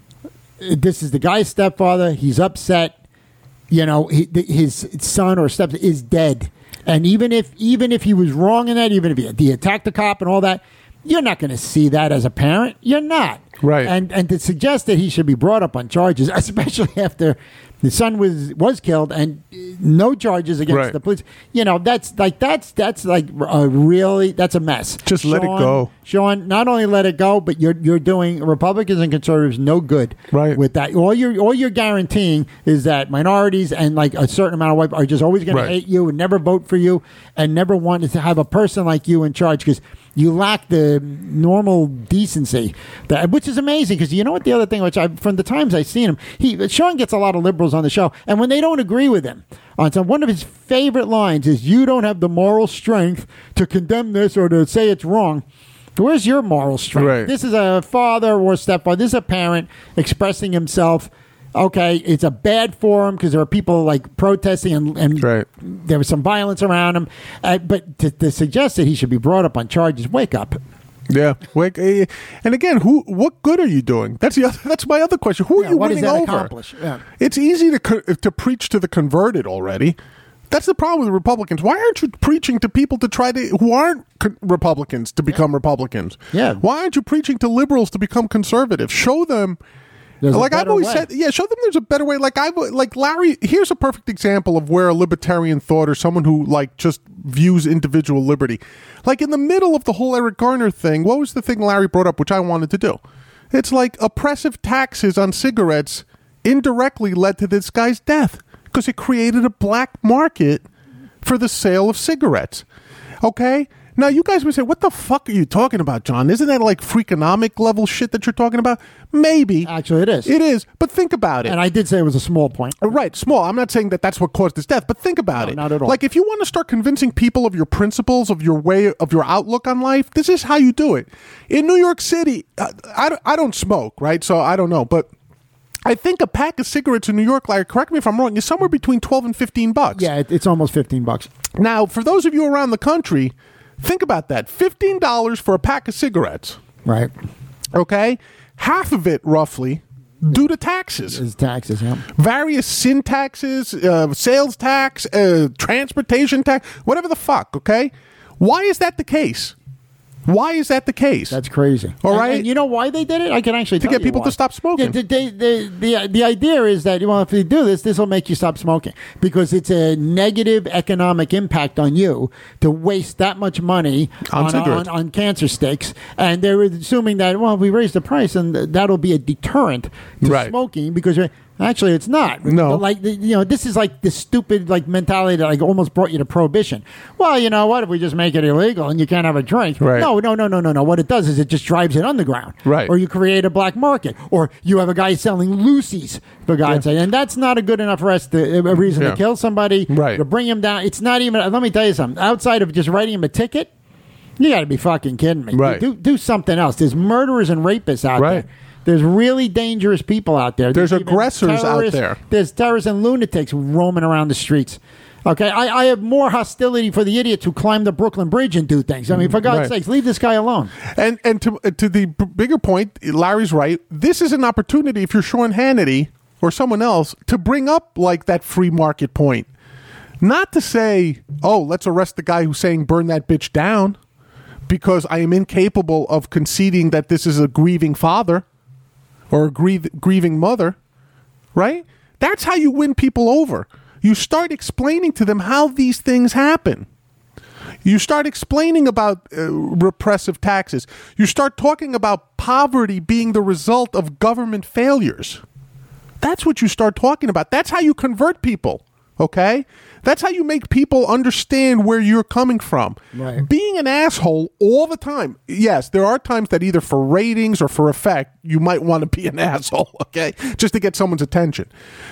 This is the guy's stepfather. He's upset. You know, he, his son or step is dead. And even if even if he was wrong in that, even if he, he attacked the cop and all that, you're not going to see that as a parent. You're not. Right. And and to suggest that he should be brought up on charges, especially after the son was was killed and no charges against right. the police, you know, that's like that's that's like a really that's a mess. Just Sean, let it go, Sean. Not only let it go, but you're you're doing Republicans and conservatives no good. Right. With that, all you're all you're guaranteeing is that minorities and like a certain amount of white are just always going right. to hate you and never vote for you and never want to have a person like you in charge because you lack the normal decency, that, which is amazing. Because you know what, the other thing, which I from the times I've seen him, he Sean gets a lot of liberals on the show, and when they don't agree with him on some, one of his favorite lines is, "You don't have the moral strength to condemn this or to say it's wrong." Where's your moral strength? Right. This is a father or stepfather. This is a parent expressing himself. Okay, it's a bad forum because there are people like protesting and, and right. there was some violence around him. Uh, but to, to suggest that he should be brought up on charges, wake up. Yeah, wake. Uh, and again, who? What good are you doing? That's the other, that's my other question. Who are yeah, you what winning does that over? accomplish? Yeah. It's easy to co- to preach to the converted already. That's the problem with the Republicans. Why aren't you preaching to people to try to who aren't co- Republicans to become yeah. Republicans? Yeah. Why aren't you preaching to liberals to become conservative? Show them. There's like I've always way. said, yeah, show them there's a better way. Like I like Larry. Here's a perfect example of where a libertarian thought or someone who like just views individual liberty. Like in the middle of the whole Eric Garner thing, what was the thing Larry brought up, which I wanted to do? It's like oppressive taxes on cigarettes indirectly led to this guy's death because it created a black market for the sale of cigarettes. Okay. Now, you guys would say, what the fuck are you talking about, John? Isn't that like freakonomic level shit that you're talking about? Maybe. Actually, it is. It is. But think about it. And I did say it was a small point. Right, small. I'm not saying that that's what caused his death, but think about No, it. not at all. Like, if you want to start convincing people of your principles, of your way, of your outlook on life, this is how you do it. In New York City, I, I, I don't smoke, right? So I don't know. But I think a pack of cigarettes in New York, Larry, correct me if I'm wrong, is somewhere between twelve and fifteen bucks. Yeah, it, it's almost fifteen bucks. Now, for those of you around the country, think about that. fifteen dollars for a pack of cigarettes. Right. Okay? Half of it, roughly, due to taxes. It's taxes, yeah. Various sin taxes, uh, sales tax, uh, transportation tax, whatever the fuck, okay? Why is that the case? Why is that the case? That's crazy. All and, right. And you know why they did it? I can actually To tell get you people why. to stop smoking. Yeah, the, the, the, the idea is that, well, if you do this, this will make you stop smoking because it's a negative economic impact on you to waste that much money On on, cigarettes. on, on cancer sticks. And they're assuming that, well, if we raise the price, and that'll be a deterrent to Right. smoking because actually it's not. No. Like, you know, this is like the stupid like mentality that like almost brought you to prohibition. Well, you know what? If we just make it illegal and you can't have a drink. Right. No, no, no, no, no, no. What it does is it just drives it underground. Right. Or you create a black market. Or you have a guy selling Lucy's, for God's sake. And that's not a good enough rest to, a reason Yeah. to kill somebody. Right. To bring him down. It's not even, let me tell you something. Outside of just writing him a ticket, you got to be fucking kidding me. Right. Do, do something else. There's murderers and rapists out Right. there. There's really dangerous people out there. There's even aggressors out terrorists- there. There's terrorists and lunatics roaming around the streets. Okay, I, I have more hostility for the idiots who climb the Brooklyn Bridge and do things. I mean, for God's Right. sakes, leave this guy alone. And and to to the b- bigger point, Larry's right. This is an opportunity if you're Sean Hannity or someone else to bring up like that free market point. Not to say, oh, let's arrest the guy who's saying burn that bitch down because I am incapable of conceding that this is a grieving father or a grieve, grieving mother, right? That's how you win people over. You start explaining to them how these things happen. You start explaining about uh, repressive taxes. You start talking about poverty being the result of government failures. That's what you start talking about. That's how you convert people, okay? That's how you make people understand where you're coming from. Right. Being an asshole all the time. Yes, there are times that either for ratings or for effect, you might want to be an asshole, okay? Just to get someone's attention.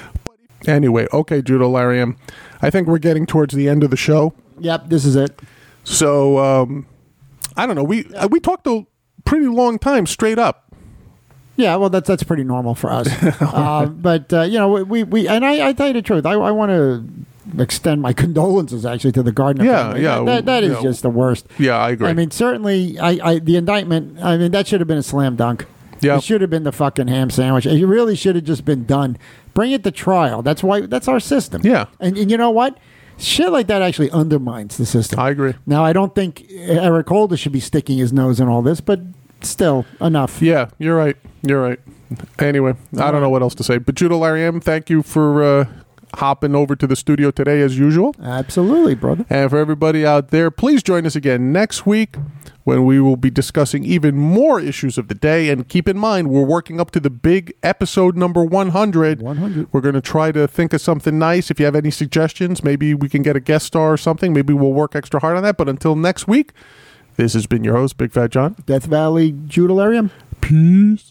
But anyway, okay, Judo Lariam, I think we're getting towards the end of the show. Yep, this is it. So, um, I don't know. We uh, we talked a pretty long time straight up. Yeah, well, that's that's pretty normal for us. uh, but uh, you know, we we and I, I tell you the truth, I, I want to extend my condolences actually to the Gardner Yeah, family. yeah, that, that, that is yeah. just the worst. Yeah, I agree. I mean, certainly, I, I the indictment. I mean, that should have been a slam dunk. Yeah. It should have been the fucking ham sandwich. It really should have just been done. Bring it to trial. That's why. That's our system. Yeah. And, and you know what? Shit like that actually undermines the system. I agree. Now, I don't think Eric Holder should be sticking his nose in all this, but still, enough. Yeah, you're right. You're right. Anyway, I don't know what else to say. But Judah Larry M., thank you for uh, hopping over to the studio today as usual. Absolutely, brother. And for everybody out there, please join us again next week when we will be discussing even more issues of the day. And keep in mind, we're working up to the big episode number one hundred. one hundred. We're going to try to think of something nice. If you have any suggestions, maybe we can get a guest star or something. Maybe we'll work extra hard on that. But until next week, this has been your host, Big Fat John. Death Valley Judalarium. Peace.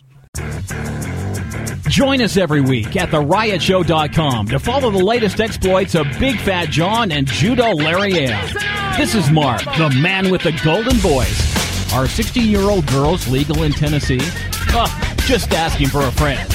Join us every week at the riot show dot com to follow the latest exploits of Big Fat John and Judah Larry M. This is Mark, the man with the golden voice. Are sixteen-year-old girls legal in Tennessee? Oh, just asking for a friend.